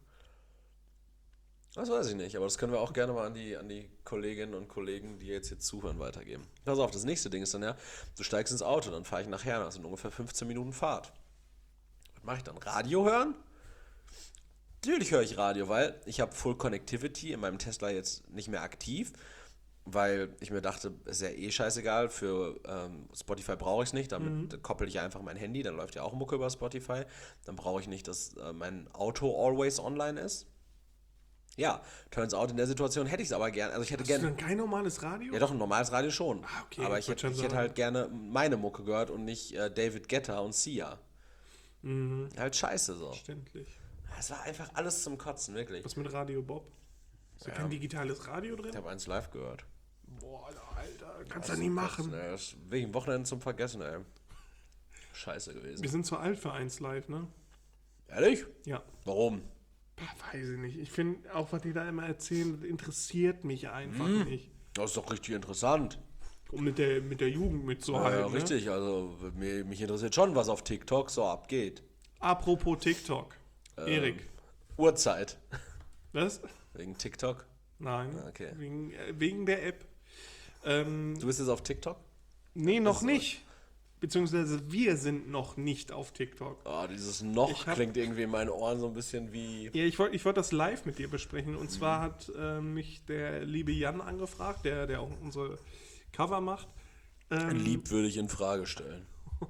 Das weiß ich nicht, aber das können wir auch gerne mal an die, an die Kolleginnen und Kollegen, die jetzt hier zuhören, weitergeben. Pass auf, das nächste Ding ist dann ja, du steigst ins Auto, dann fahre ich nach Herne, das sind ungefähr fünfzehn Minuten Fahrt. Was mache ich dann? Radio hören? Natürlich höre ich Radio, weil ich habe Full Connectivity in meinem Tesla jetzt nicht mehr aktiv, weil ich mir dachte, ist ja eh scheißegal, für ähm, Spotify brauche ich es nicht, damit mhm. koppel ich einfach mein Handy, dann läuft ja auch Mucke über Spotify, dann brauche ich nicht, dass äh, mein Auto always online ist. Ja, turns out, in der Situation hätte ich es aber gerne. Also ich hätte Hast gerne. du dann kein normales Radio? Ja, doch, ein normales Radio schon. Ah, okay, aber ich ich hätte, wollte ich schon hätte sagen. halt gerne meine Mucke gehört und nicht äh, David Guetta und Sia. Mhm. Halt scheiße so. Verständlich. Es war einfach alles zum Kotzen, wirklich. Was mit Radio Bob? Ist da Ja. kein digitales Radio drin? Ich habe eins live gehört. Boah, Alter, kannst du nie machen. Ey, das ist wegen Wochenende zum Vergessen, ey. Scheiße gewesen. Wir sind zu alt für eins live, ne? Ehrlich? Ja. Warum? Weiß ich nicht. Ich finde, auch was die da immer erzählen, das interessiert mich einfach nicht. Das ist doch richtig interessant. Um mit der, mit der Jugend Ja, mitzuhalten. ja, ne? richtig. Also mir, mich interessiert schon, was auf TikTok so abgeht. Apropos TikTok. Ähm, Erik. Uhrzeit. Was? Wegen TikTok. Nein. Okay. Wegen, äh, wegen der App. Ähm, Du bist jetzt auf TikTok? nee, noch so. nicht. Beziehungsweise wir sind noch nicht auf TikTok. Oh, dieses noch Ich hab- klingt irgendwie in meinen Ohren so ein bisschen wie. Ja, ich wollte ich wollt das live mit dir besprechen. Und zwar hat äh, mich der liebe Jan angefragt, der, der auch unsere Cover macht. Ähm, Lieb würde ich in Frage stellen.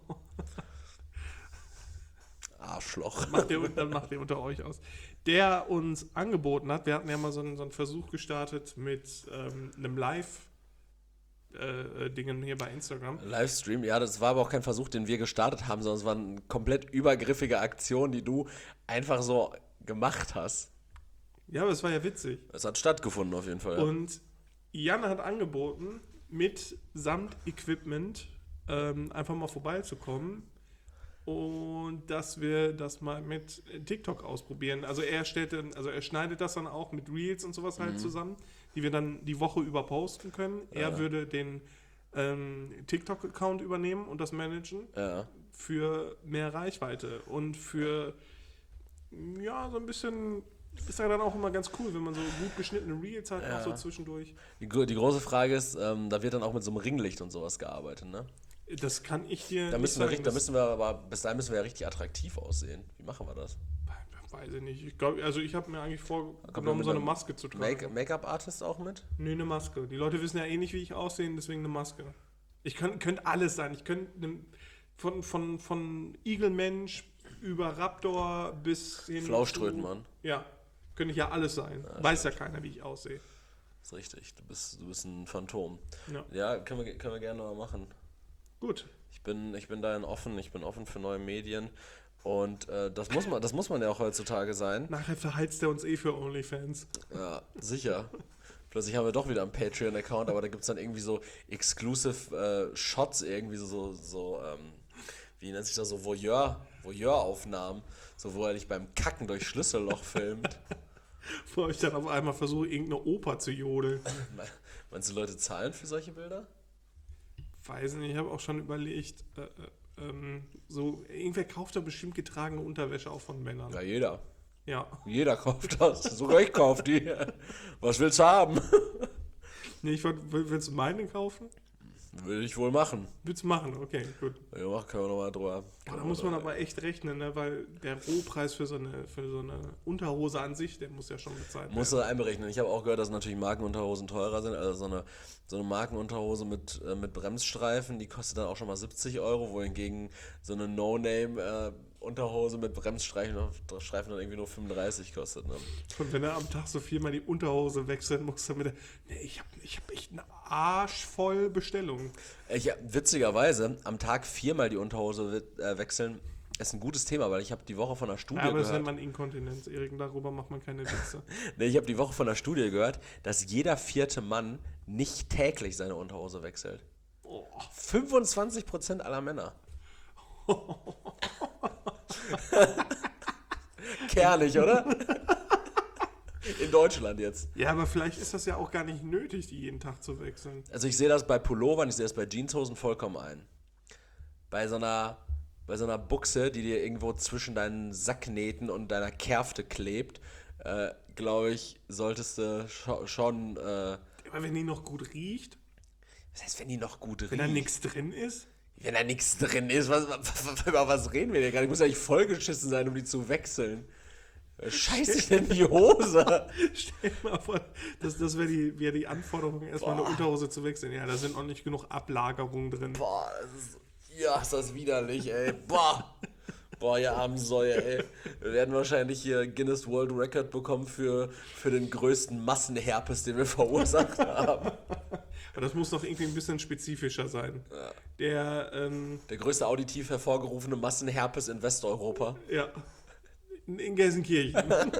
Arschloch. Macht ihr, dann macht ihr unter euch aus. Der uns angeboten hat, wir hatten ja mal so einen, so einen Versuch gestartet mit ähm, einem Live-Dingen hier bei Instagram. Livestream, ja, das war aber auch kein Versuch, den wir gestartet haben, sondern es war eine komplett übergriffige Aktion, die du einfach so gemacht hast. Ja, aber es war ja witzig. Es hat stattgefunden auf jeden Fall. Ja. Und Jan hat angeboten, mit samt Equipment ähm, einfach mal vorbeizukommen und dass wir das mal mit TikTok ausprobieren. Also er stellte, also er schneidet das dann auch mit Reels und sowas halt zusammen, die wir dann die Woche über posten können. Er Ja. würde den ähm, TikTok-Account übernehmen und das managen Ja. für mehr Reichweite und für ja, so ein bisschen ist ja dann auch immer ganz cool, wenn man so gut geschnittene Reels hat, Ja. auch so zwischendurch. Die, gro- die große Frage ist, ähm, da wird dann auch mit so einem Ringlicht und sowas gearbeitet, ne? Das kann ich dir Da nicht müssen, wir, sagen. richtig- da das- müssen wir aber, bis dahin müssen wir ja richtig attraktiv aussehen. Wie machen wir das? Weiß ich nicht. Ich glaube, also ich habe mir eigentlich Kommt vorgenommen, mit so eine einem Maske zu tragen. Make- Make-up-Artist auch mit? Nee, eine Maske. Die Leute wissen ja eh nicht, wie ich aussehe, deswegen eine Maske. Ich könnte könnt alles sein. Ich könnte ne, von, von, von Igelmensch über Raptor bis hin Flauschtrötenmann. zu- Ja, könnte ich ja alles sein. Weiß ja keiner, wie ich aussehe. Das ist richtig. Du bist, du bist ein Phantom. Ja. Ja, können wir, können wir gerne mal machen. Gut. Ich bin, ich bin dahin offen, ich bin offen für neue Medien. Und äh, das, muss man, das muss man ja auch heutzutage sein. Nachher verheizt er uns eh für OnlyFans. Ja, sicher. Plötzlich haben wir doch wieder einen Patreon-Account, aber da gibt es dann irgendwie so exclusive äh, Shots, irgendwie so, so, so ähm, wie nennt sich das, so Voyeur, Voyeur-Aufnahmen, so wo er dich beim Kacken durch Schlüsselloch filmt. Wo ich dann auf einmal versuche, irgendeine Oper zu jodeln. Meinst du, Leute zahlen für solche Bilder? Weiß nicht, ich habe auch schon überlegt, äh, äh, ähm, so, irgendwer kauft da bestimmt getragene Unterwäsche auch von Männern. Ja, jeder. Ja. Jeder kauft das. Sogar ich kauf die. Was willst du haben? Nee, ich wollt, will- willst du meine kaufen? Würde ich wohl machen. Willst du machen, okay, gut. Ja, mach, können wir nochmal drüber. Ja, da muss man aber echt rechnen, ne? Weil der Rohpreis für so, eine, für so eine Unterhose an sich, der muss ja schon bezahlt werden. Musst du einberechnen. Ich habe auch gehört, dass natürlich Markenunterhosen teurer sind. Also so eine, so eine Markenunterhose mit, äh, mit Bremsstreifen, die kostet dann auch schon mal siebzig Euro, wohingegen so eine No-Name-Unterhose mit Bremsstreifen Streifen dann irgendwie nur fünfunddreißig kostet. Ne? Und wenn er am Tag so viermal die Unterhose wechseln muss, damit er, nee, ich habe ich hab echt eine arschvoll Bestellung. Ich, witzigerweise, am Tag viermal die Unterhose äh, wechseln, ist ein gutes Thema, weil ich habe die Woche von einer Studie ja, aber gehört. das nennt man Inkontinenz, Erik, darüber macht man keine Witze. Nee, ich habe die Woche von einer Studie gehört, dass jeder vierte Mann nicht täglich seine Unterhose wechselt. Oh. fünfundzwanzig Prozent aller Männer. Kernig, oder? In Deutschland jetzt. Ja, aber vielleicht ist das ja auch gar nicht nötig, die jeden Tag zu wechseln. Also ich sehe das bei Pullovern, ich sehe das bei Jeanshosen vollkommen ein. Bei so einer, bei so einer Buchse, die dir irgendwo zwischen deinen Sacknähten und deiner Kärfte klebt, äh, glaube ich, solltest du scho- schon... Äh, aber wenn die noch gut riecht, was heißt, wenn die noch gut riecht? wenn da nichts drin ist? Wenn da nichts drin ist, was, was, über was reden wir denn gerade? Ich muss ja nicht vollgeschissen sein, um die zu wechseln. Scheiße ich denn die Hose? Stell dir mal vor, das, das wäre die, wär die Anforderung, erstmal eine Unterhose zu wechseln. Ja, da sind noch nicht genug Ablagerungen drin. Boah, das ist, ja, ist das widerlich, ey. Boah. Boah, ihr armen Säue, ey. Wir werden wahrscheinlich hier Guinness World Record bekommen für, für den größten Massenherpes, den wir verursacht haben. Aber das muss doch irgendwie ein bisschen spezifischer sein. Ja. Der, ähm, Der größte auditiv hervorgerufene Massenherpes in Westeuropa. ja, in Gelsenkirchen.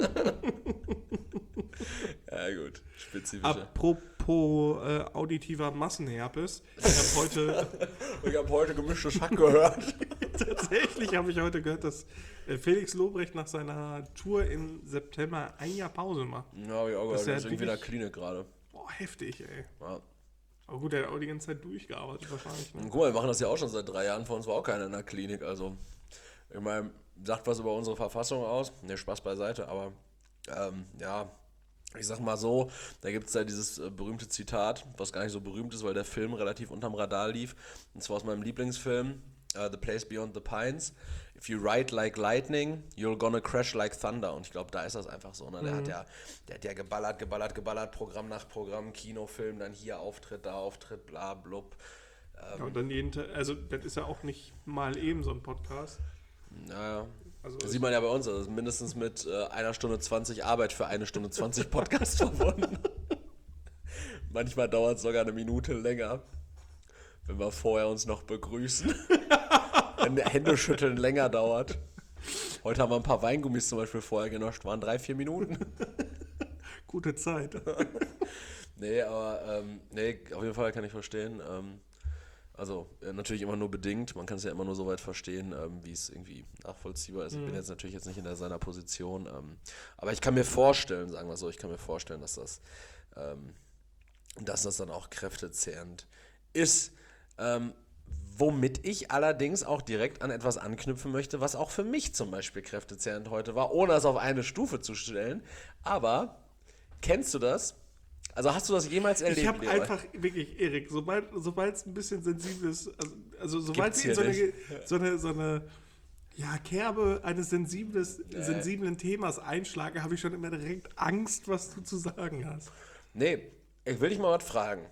Ja gut, spezifischer. Apropos äh, auditiver Massenherpes. Ich habe heute, Ich habe heute gemischtes Hack gehört. tatsächlich habe ich heute gehört, dass äh, Felix Lobrecht nach seiner Tour im September ein Jahr Pause macht. Ja, hab ich auch gehört. Das ist Der ja ist irgendwie in der wirklich- Klinik gerade. Boah, heftig, ey. Ja. Aber gut, der hat auch die ganze Zeit durchgearbeitet wahrscheinlich. Und Ne? guck mal, wir machen das ja auch schon seit drei Jahren. Vor uns war auch keiner in der Klinik. Also, ich meine, sagt was über unsere Verfassung aus. Ne, Spaß beiseite. Aber, ähm, ja, ich sag mal so, da gibt es ja dieses äh, berühmte Zitat, was gar nicht so berühmt ist, weil der Film relativ unterm Radar lief. Und zwar aus meinem Lieblingsfilm, uh, The Place Beyond the Pines. If you ride like lightning, you're gonna crash like thunder. Und ich glaube, da ist das einfach so. Ne? Der, Mhm. hat ja, der hat ja geballert, geballert, geballert, Programm nach Programm, Kinofilm, dann hier Auftritt, da Auftritt, bla, blub. Ja, und dann jeden Tag, also das ist ja auch nicht mal eben so ein Podcast. Naja, Also das sieht man ja bei uns, das ist mindestens mit äh, einer Stunde zwanzig Arbeit für eine Stunde zwanzig Podcast verbunden. Manchmal dauert es sogar eine Minute länger, wenn wir vorher uns noch begrüßen. Wenn der Händeschütteln länger dauert. Heute haben wir ein paar Weingummis zum Beispiel vorher genascht, waren drei, vier Minuten. gute Zeit. Nee, aber ähm, nee, auf jeden Fall kann ich verstehen. Ähm, also äh, natürlich immer nur bedingt. Man kann es ja immer nur so weit verstehen, ähm, wie es irgendwie nachvollziehbar ist. Ich bin jetzt natürlich jetzt nicht in der, seiner Position. Ähm, aber ich kann mir vorstellen, sagen wir so, ich kann mir vorstellen, dass das, ähm, dass das dann auch kräftezehrend ist. Ähm, womit ich allerdings auch direkt an etwas anknüpfen möchte, was auch für mich zum Beispiel kräftezehrend heute war, ohne es auf eine Stufe zu stellen. Aber kennst du das? Also hast du das jemals erlebt? Ich habe Leroy? einfach, wirklich, Erik, sobald sobald es ein bisschen sensibel ist, also, also sobald Gibt's sie in hier so eine, nicht. so eine, so eine ja, Kerbe eines sensibles, sensiblen Themas einschlage, habe ich schon immer direkt Angst, was du zu sagen hast. Nee, ich will dich mal was fragen.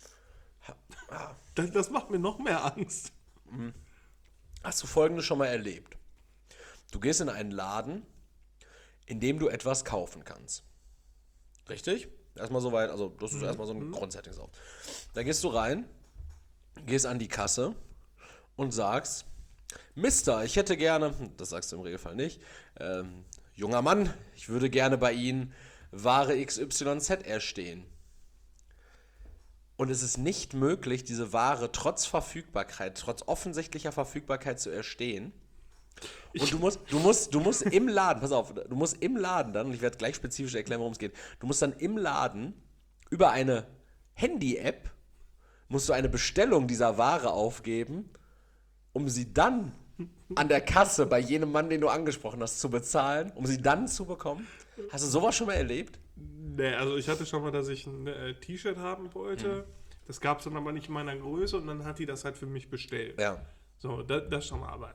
Das, das macht mir noch mehr Angst. Hast du Folgendes schon mal erlebt? Du gehst in einen Laden, in dem du etwas kaufen kannst. Richtig? Erstmal soweit, also das ist erstmal so ein Grundsetting. So. Da gehst du rein, gehst an die Kasse und sagst, Mister, ich hätte gerne, das sagst du im Regelfall nicht, ähm, junger Mann, ich würde gerne bei Ihnen Ware X Y Z erstehen. Und es ist nicht möglich, diese Ware trotz Verfügbarkeit, trotz offensichtlicher Verfügbarkeit zu erstehen. Und du musst, du musst, du musst im Laden, pass auf, du musst im Laden dann, und ich werde gleich spezifisch erklären, worum es geht, du musst dann im Laden über eine Handy-App, musst du eine Bestellung dieser Ware aufgeben, um sie dann an der Kasse bei jenem Mann, den du angesprochen hast, zu bezahlen, um sie dann zu bekommen. Hast du sowas schon mal erlebt? Nee, also ich hatte schon mal, dass ich ein äh, T-Shirt haben wollte Das gab es dann aber nicht in meiner Größe und dann hat die das halt für mich bestellt. Ja. So, das, das schon mal, aber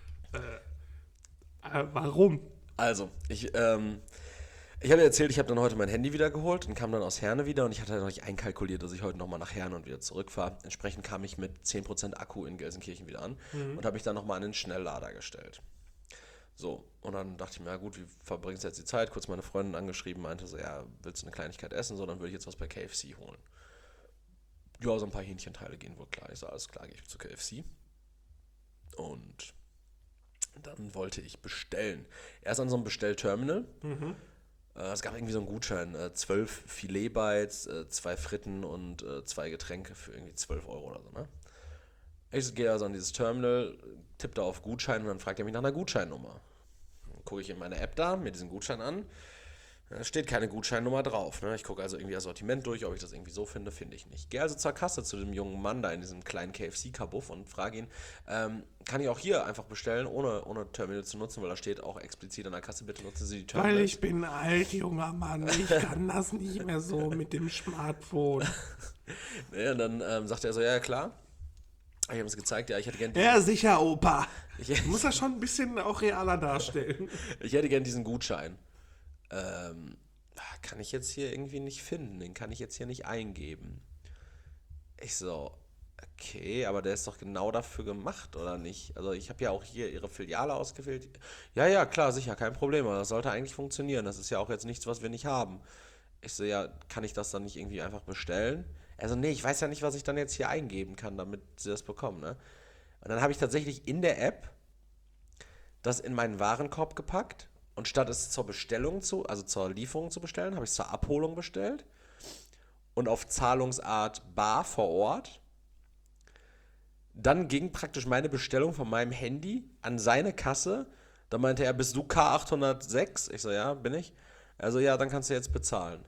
äh, äh, warum? Also, ich, ähm, ich habe dir erzählt, ich habe dann heute mein Handy wieder geholt und kam dann aus Herne wieder und ich hatte noch nicht einkalkuliert, dass ich heute nochmal nach Herne und wieder zurückfahre. Entsprechend kam ich mit zehn Prozent Akku in Gelsenkirchen wieder an mhm. und habe mich dann nochmal an den Schnelllader gestellt. So, und dann dachte ich mir, ja gut, wie verbringst du jetzt die Zeit? Kurz meine Freundin angeschrieben, meinte so, ja, willst du eine Kleinigkeit essen? So, dann würde ich jetzt was bei K F C holen. Ja, so ein paar Hähnchenteile gehen wohl klar. Ich so, alles klar, gehe ich zu K F C. Und dann wollte ich bestellen. Erst an so einem Bestellterminal. Mhm. Äh, es gab irgendwie so einen Gutschein. Äh, zwölf Filet-Bites, äh, zwei Fritten und äh, zwei Getränke für irgendwie zwölf Euro oder so, ne? Ich gehe also an dieses Terminal, tippe da auf Gutschein und dann fragt er mich nach einer Gutscheinnummer. Dann gucke ich in meine App da, mir diesen Gutschein an. Da steht keine Gutscheinnummer drauf. Ne? Ich gucke also irgendwie Assortiment durch, ob ich das irgendwie so finde, finde ich nicht. Gehe also zur Kasse zu dem jungen Mann da in diesem kleinen K F C-Kabuff und frage ihn, ähm, kann ich auch hier einfach bestellen, ohne, ohne Terminal zu nutzen, weil da steht auch explizit an der Kasse, bitte nutzen Sie die Terminals. Weil ich bin alt, junger Mann, ich kann das nicht mehr so mit dem Smartphone. Ja, und dann ähm, sagt er so, ja klar. Ich habe es gezeigt, ja, ich hätte gerne... Ja, sicher, Opa. Ich muss das schon ein bisschen auch realer darstellen. Ich hätte gerne diesen Gutschein. Ähm, kann ich jetzt hier irgendwie nicht finden. Den kann ich jetzt hier nicht eingeben. Ich so, okay, aber der ist doch genau dafür gemacht, oder nicht? Also ich habe ja auch hier ihre Filiale ausgewählt. Ja, ja, klar, sicher, kein Problem. Aber das sollte eigentlich funktionieren. Das ist ja auch jetzt nichts, was wir nicht haben. Ich so, ja, kann ich das dann nicht irgendwie einfach bestellen? Also nee, ich weiß ja nicht, was ich dann jetzt hier eingeben kann, damit sie das bekommen, ne? Und dann habe ich tatsächlich in der App das in meinen Warenkorb gepackt und statt es zur Bestellung zu, also zur Lieferung zu bestellen, habe ich es zur Abholung bestellt und auf Zahlungsart bar vor Ort. Dann ging praktisch meine Bestellung von meinem Handy an seine Kasse. Da meinte er, bist du K achthundertsechs? Ich so, ja, bin ich. Also ja, dann kannst du jetzt bezahlen.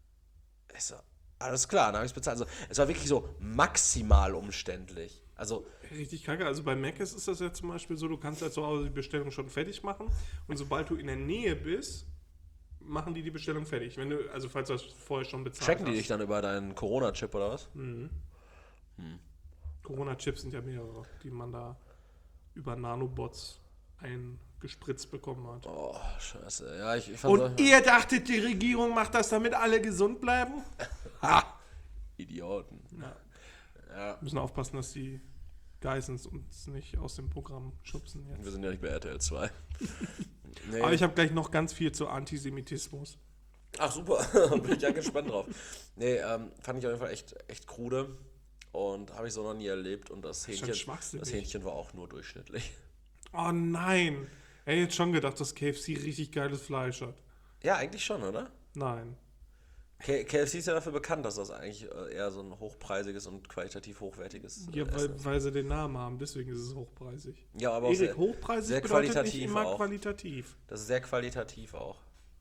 Ich so, alles klar, dann habe ich es bezahlt. Also es war wirklich so maximal umständlich. Also richtig kacke. Also bei Mac ist das ja zum Beispiel so, du kannst ja zu Hause die Bestellung schon fertig machen und sobald du in der Nähe bist, machen die die Bestellung fertig. Wenn du, also falls du das vorher schon bezahlt checken hast. Die dich dann über deinen Corona-Chip oder was? Mhm. Hm. Corona-Chips sind ja mehrere, die man da über Nanobots eingespritzt bekommen hat. Oh, scheiße. Ja, ich, ich fand Und ihr dachtet, die Regierung macht das, damit alle gesund bleiben? Ha! Idioten. Ja. Ja. Müssen aufpassen, dass die Geissens uns nicht aus dem Programm schubsen. Jetzt. Wir sind ja nicht bei R T L zwei. Nee. Aber ich habe gleich noch ganz viel zu Antisemitismus. Ach super, bin ich ja gespannt drauf. Nee, ähm, fand ich auf jeden Fall echt, echt krude und habe ich so noch nie erlebt und das Hähnchen, das Hähnchen war auch nur durchschnittlich. Oh nein, ich hätte jetzt schon gedacht, dass K F C richtig geiles Fleisch hat. Ja, eigentlich schon, oder? Nein. K F C ist ja dafür bekannt, dass das eigentlich eher so ein hochpreisiges und qualitativ hochwertiges Ja, weil, weil sie den Namen haben, deswegen ist es hochpreisig. Ja, aber Erik, auch sehr, hochpreisig sehr bedeutet qualitativ nicht immer auch. qualitativ. Das ist sehr qualitativ auch.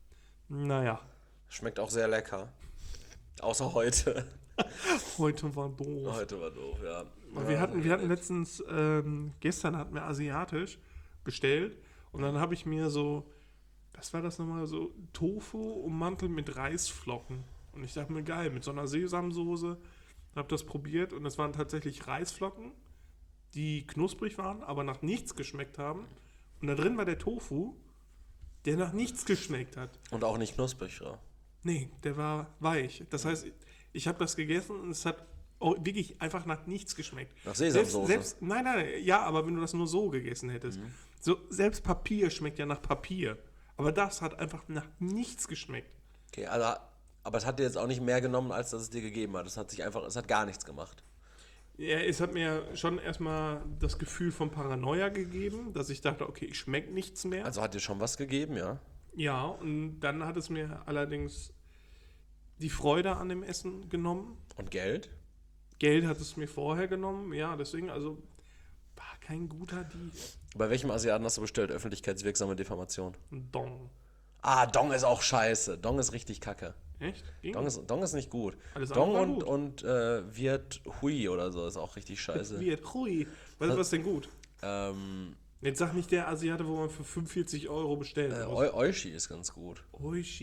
Naja. Schmeckt auch sehr lecker. Außer heute. Heute war doof. Heute war doof, ja. ja wir, hatten, wir hatten letztens, ähm, gestern hatten wir asiatisch bestellt und dann habe ich mir so, was war das nochmal, so Tofu ummantelt mit Reisflocken. Und ich dachte mir, geil, mit so einer Sesamsoße. Habe das probiert und es waren tatsächlich Reisflocken, die knusprig waren, aber nach nichts geschmeckt haben. Und da drin war der Tofu, der nach nichts geschmeckt hat. Und auch nicht knusprig, ja. Nee, der war weich. Das heißt, ich habe das gegessen und es hat wirklich einfach nach nichts geschmeckt. Nach Sesamsoße? Selbst, selbst, nein, nein, ja, aber wenn du das nur so gegessen hättest. Mhm. So, selbst Papier schmeckt ja nach Papier. Aber das hat einfach nach nichts geschmeckt. Okay, also, aber es hat dir jetzt auch nicht mehr genommen, als dass es dir gegeben hat. Es hat sich einfach, es hat gar nichts gemacht. Ja, es hat mir schon erstmal das Gefühl von Paranoia gegeben, dass ich dachte, okay, ich schmecke nichts mehr. Also hat dir schon was gegeben, ja? Ja, und dann hat es mir allerdings die Freude an dem Essen genommen. Und Geld? Geld hat es mir vorher genommen, ja, deswegen, also war kein guter Deal. Bei welchem Asiaten hast du bestellt? Öffentlichkeitswirksame Diffamation? Dong. Ah, Dong ist auch scheiße. Dong ist richtig kacke. Echt? Dong ist, Dong ist nicht gut. Alles Dong und, gut. und äh, Viet Hui oder so ist auch richtig scheiße. Viet Hui. Was ist was denn gut? Ähm, Jetzt sag nicht der Asiate, wo man für fünfundvierzig Euro bestellen äh, muss. Eu- Oishi ist ganz gut. Oishi?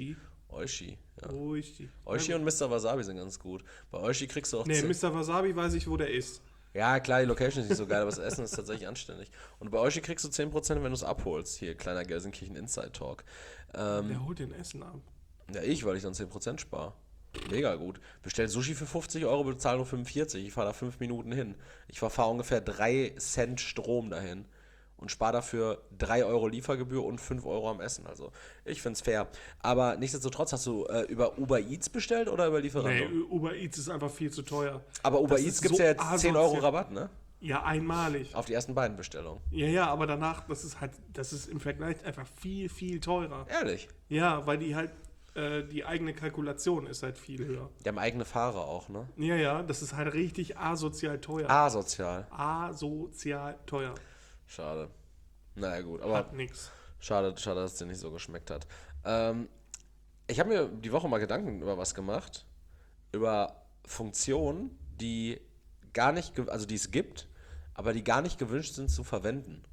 Oishi. Ja. Oishi. Oishi und Mister Wasabi sind ganz gut. Bei Oishi kriegst du auch Nee, zehn Mister Wasabi weiß ich, wo der ist. Ja, klar, die Location ist nicht so geil, aber das Essen ist tatsächlich anständig. Und bei Oishi kriegst du zehn Prozent, wenn du es abholst. Hier, kleiner Gelsenkirchen Inside Talk. Ähm, Der holt den Essen ab. ja, ich, weil ich dann zehn Prozent spare. Mega gut. Bestell Sushi für fünfzig Euro, bezahle nur fünfundvierzig. Ich fahre da fünf Minuten hin. Ich fahre ungefähr drei Cent Strom dahin. Und spare dafür drei Euro Liefergebühr und fünf Euro am Essen. Also, ich finde es fair. Aber nichtsdestotrotz, hast du äh, über Uber Eats bestellt oder über Lieferando? Nee, Uber Eats ist einfach viel zu teuer. Aber Uber Das Eats ist gibt es so ja jetzt zehn Euro asozial. Rabatt, ne? Ja, einmalig. Auf die ersten beiden Bestellungen. Ja, ja, aber danach, das ist halt, das ist im Vergleich einfach viel, viel teurer. Ehrlich? Ja, weil die halt, äh, die eigene Kalkulation ist halt viel höher. Die haben eigene Fahrer auch, ne? Ja, ja, das ist halt richtig asozial teuer. Asozial. Asozial teuer. Schade. Naja, gut, aber Hat nix. schade, schade, dass es dir nicht so geschmeckt hat. Ähm, ich habe mir die Woche mal Gedanken über was gemacht. Über Funktionen, die gar nicht, ge- also die es gibt, aber die gar nicht gewünscht sind zu verwenden.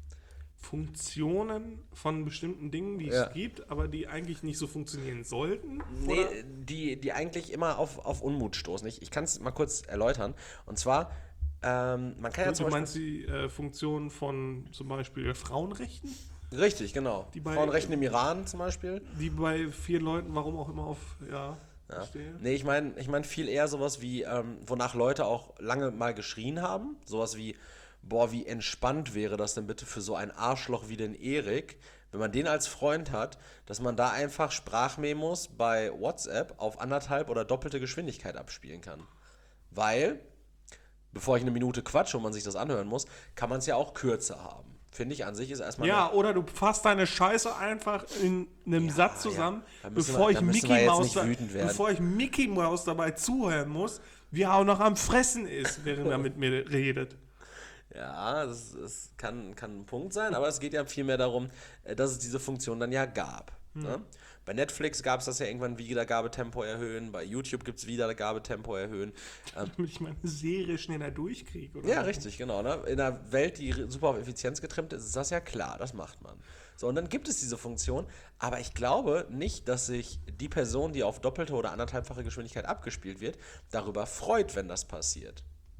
Funktionen von bestimmten Dingen, die Ja. es gibt, aber die eigentlich nicht so funktionieren sollten? Nee, Oder? die, die eigentlich immer auf, auf Unmut stoßen. Ich, ich kann es mal kurz erläutern. Und zwar, ähm, man kann ja Und zum du Beispiel... meinst die äh, Funktion von zum Beispiel Frauenrechten, Richtig, genau. Die bei- Frauenrechte im Iran zum Beispiel. die bei vielen Leuten, warum auch immer, auf, ja, Ja. verstehe. Nee, ich meine ich mein viel eher sowas wie, ähm, wonach Leute auch lange mal geschrien haben. Sowas wie, boah, wie entspannt wäre das denn bitte für so ein Arschloch wie den Erik, wenn man den als Freund hat, dass man da einfach Sprachmemos bei WhatsApp auf anderthalb oder doppelte Geschwindigkeit abspielen kann. Weil, bevor ich eine Minute quatsche und man sich das anhören muss, kann man es ja auch kürzer haben. Finde ich an sich ist erstmal... Ja, oder du fasst deine Scheiße einfach in einem Ja, Satz zusammen, ja. Da müssen bevor, wir- ich da müssen wir Mickey jetzt Mouse nicht da, wütend werden. bevor ich Mickey Mouse dabei zuhören muss, wie er auch noch am Fressen ist, während er mit mir redet. Ja, das, das kann, kann ein Punkt sein, aber es geht ja vielmehr darum, äh, dass es diese Funktion dann ja gab. Ne? Bei Netflix gab es das ja irgendwann Wiedergabetempo erhöhen, bei YouTube gibt es Wiedergabetempo erhöhen. Ähm, Damit ich meine Serie schneller durchkriege. Oder ja, was? richtig, genau. Ne? In einer Welt, die super auf Effizienz getrimmt ist, ist das ja klar, das macht man. So, und dann gibt es diese Funktion, aber ich glaube nicht, dass sich die Person, die auf doppelte oder anderthalbfache Geschwindigkeit abgespielt wird, darüber freut, wenn das passiert.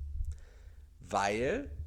Weil...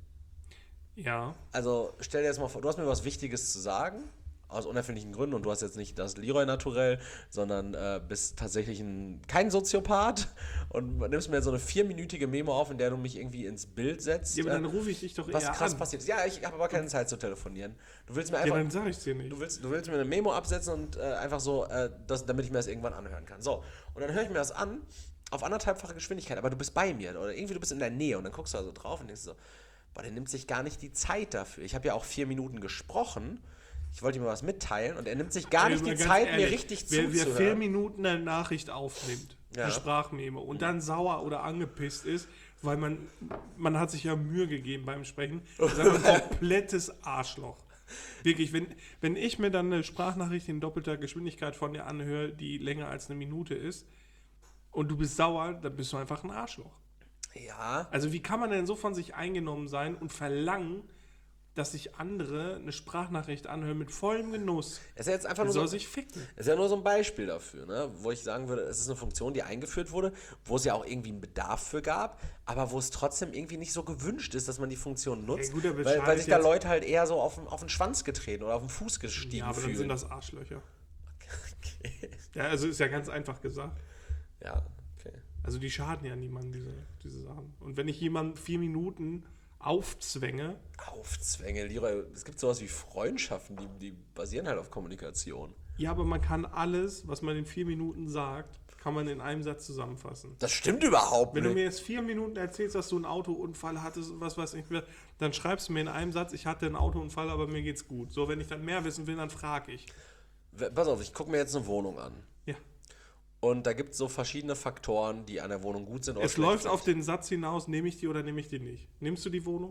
Ja. Also stell dir jetzt mal vor, du hast mir was Wichtiges zu sagen, aus unerfindlichen Gründen, und du hast jetzt nicht das Leroy-Naturell, sondern äh, bist tatsächlich ein, kein Soziopath und nimmst mir jetzt so eine vierminütige Memo auf, in der du mich irgendwie ins Bild setzt. Ja, aber dann äh, rufe ich dich doch was eher krass an. passiert ist. Ja, ich habe aber keine Zeit zu telefonieren. Du willst mir Ja, einfach, dann sag ich's dir nicht. du willst, du willst mir eine Memo absetzen und äh, einfach so, äh, das, damit ich mir das irgendwann anhören kann. So, und dann höre ich mir das an, auf anderthalbfache Geschwindigkeit, aber du bist bei mir oder irgendwie du bist in der Nähe und dann guckst du da so drauf und denkst so, boah, der nimmt sich gar nicht die Zeit dafür. Ich habe ja auch vier Minuten gesprochen. Ich wollte ihm mal was mitteilen und er nimmt sich gar Ey, nicht die mal ganz Zeit, ehrlich, mir richtig wer, wer vier zuzuhören. Minuten eine Nachricht aufnimmt, Ja. eine Sprachmemo, und dann sauer oder angepisst ist, weil man, man hat sich ja Mühe gegeben beim Sprechen, ist einfach ein komplettes Arschloch. Wirklich, wenn, wenn ich mir dann eine Sprachnachricht in doppelter Geschwindigkeit von dir anhöre, die länger als eine Minute ist, und du bist sauer, dann bist du einfach ein Arschloch. Ja, Also wie kann man denn so von sich eingenommen sein und verlangen, dass sich andere eine Sprachnachricht anhören mit vollem Genuss? es ist ja jetzt einfach Der nur soll so, sich ficken. es ist ja nur so ein Beispiel dafür, ne? Wo ich sagen würde, es ist eine Funktion, die eingeführt wurde, wo es ja auch irgendwie einen Bedarf für gab, aber wo es trotzdem irgendwie nicht so gewünscht ist, dass man die Funktion nutzt, Ja, gut, aber weil, weil schadet sich da jetzt- Leute halt eher so auf den, auf den Schwanz getreten oder auf den Fuß gestiegen Ja, aber dann fühlen. sind das Arschlöcher. Okay. Ja, also ist ja ganz einfach gesagt. Ja, okay. Also die schaden ja niemandem, diese, diese Sachen. Und wenn ich jemanden vier Minuten aufzwänge, Aufzwänge, Leroy, es gibt sowas wie Freundschaften, die, die basieren halt auf Kommunikation. ja, aber man kann alles, was man in vier Minuten sagt, kann man in einem Satz zusammenfassen. Das stimmt überhaupt Wenn du nicht. mir jetzt vier Minuten erzählst, dass du einen Autounfall hattest und was weiß ich, dann schreibst du mir in einem Satz, ich hatte einen Autounfall, aber mir geht's gut. So, wenn ich dann mehr wissen will, dann frage ich. Pass auf, ich gucke mir jetzt eine Wohnung an. Ja. Und da gibt es so verschiedene Faktoren, die an der Wohnung gut sind oder Es schlecht läuft sind. auf den Satz hinaus, nehme ich die oder nehme ich die nicht? Nimmst du die Wohnung?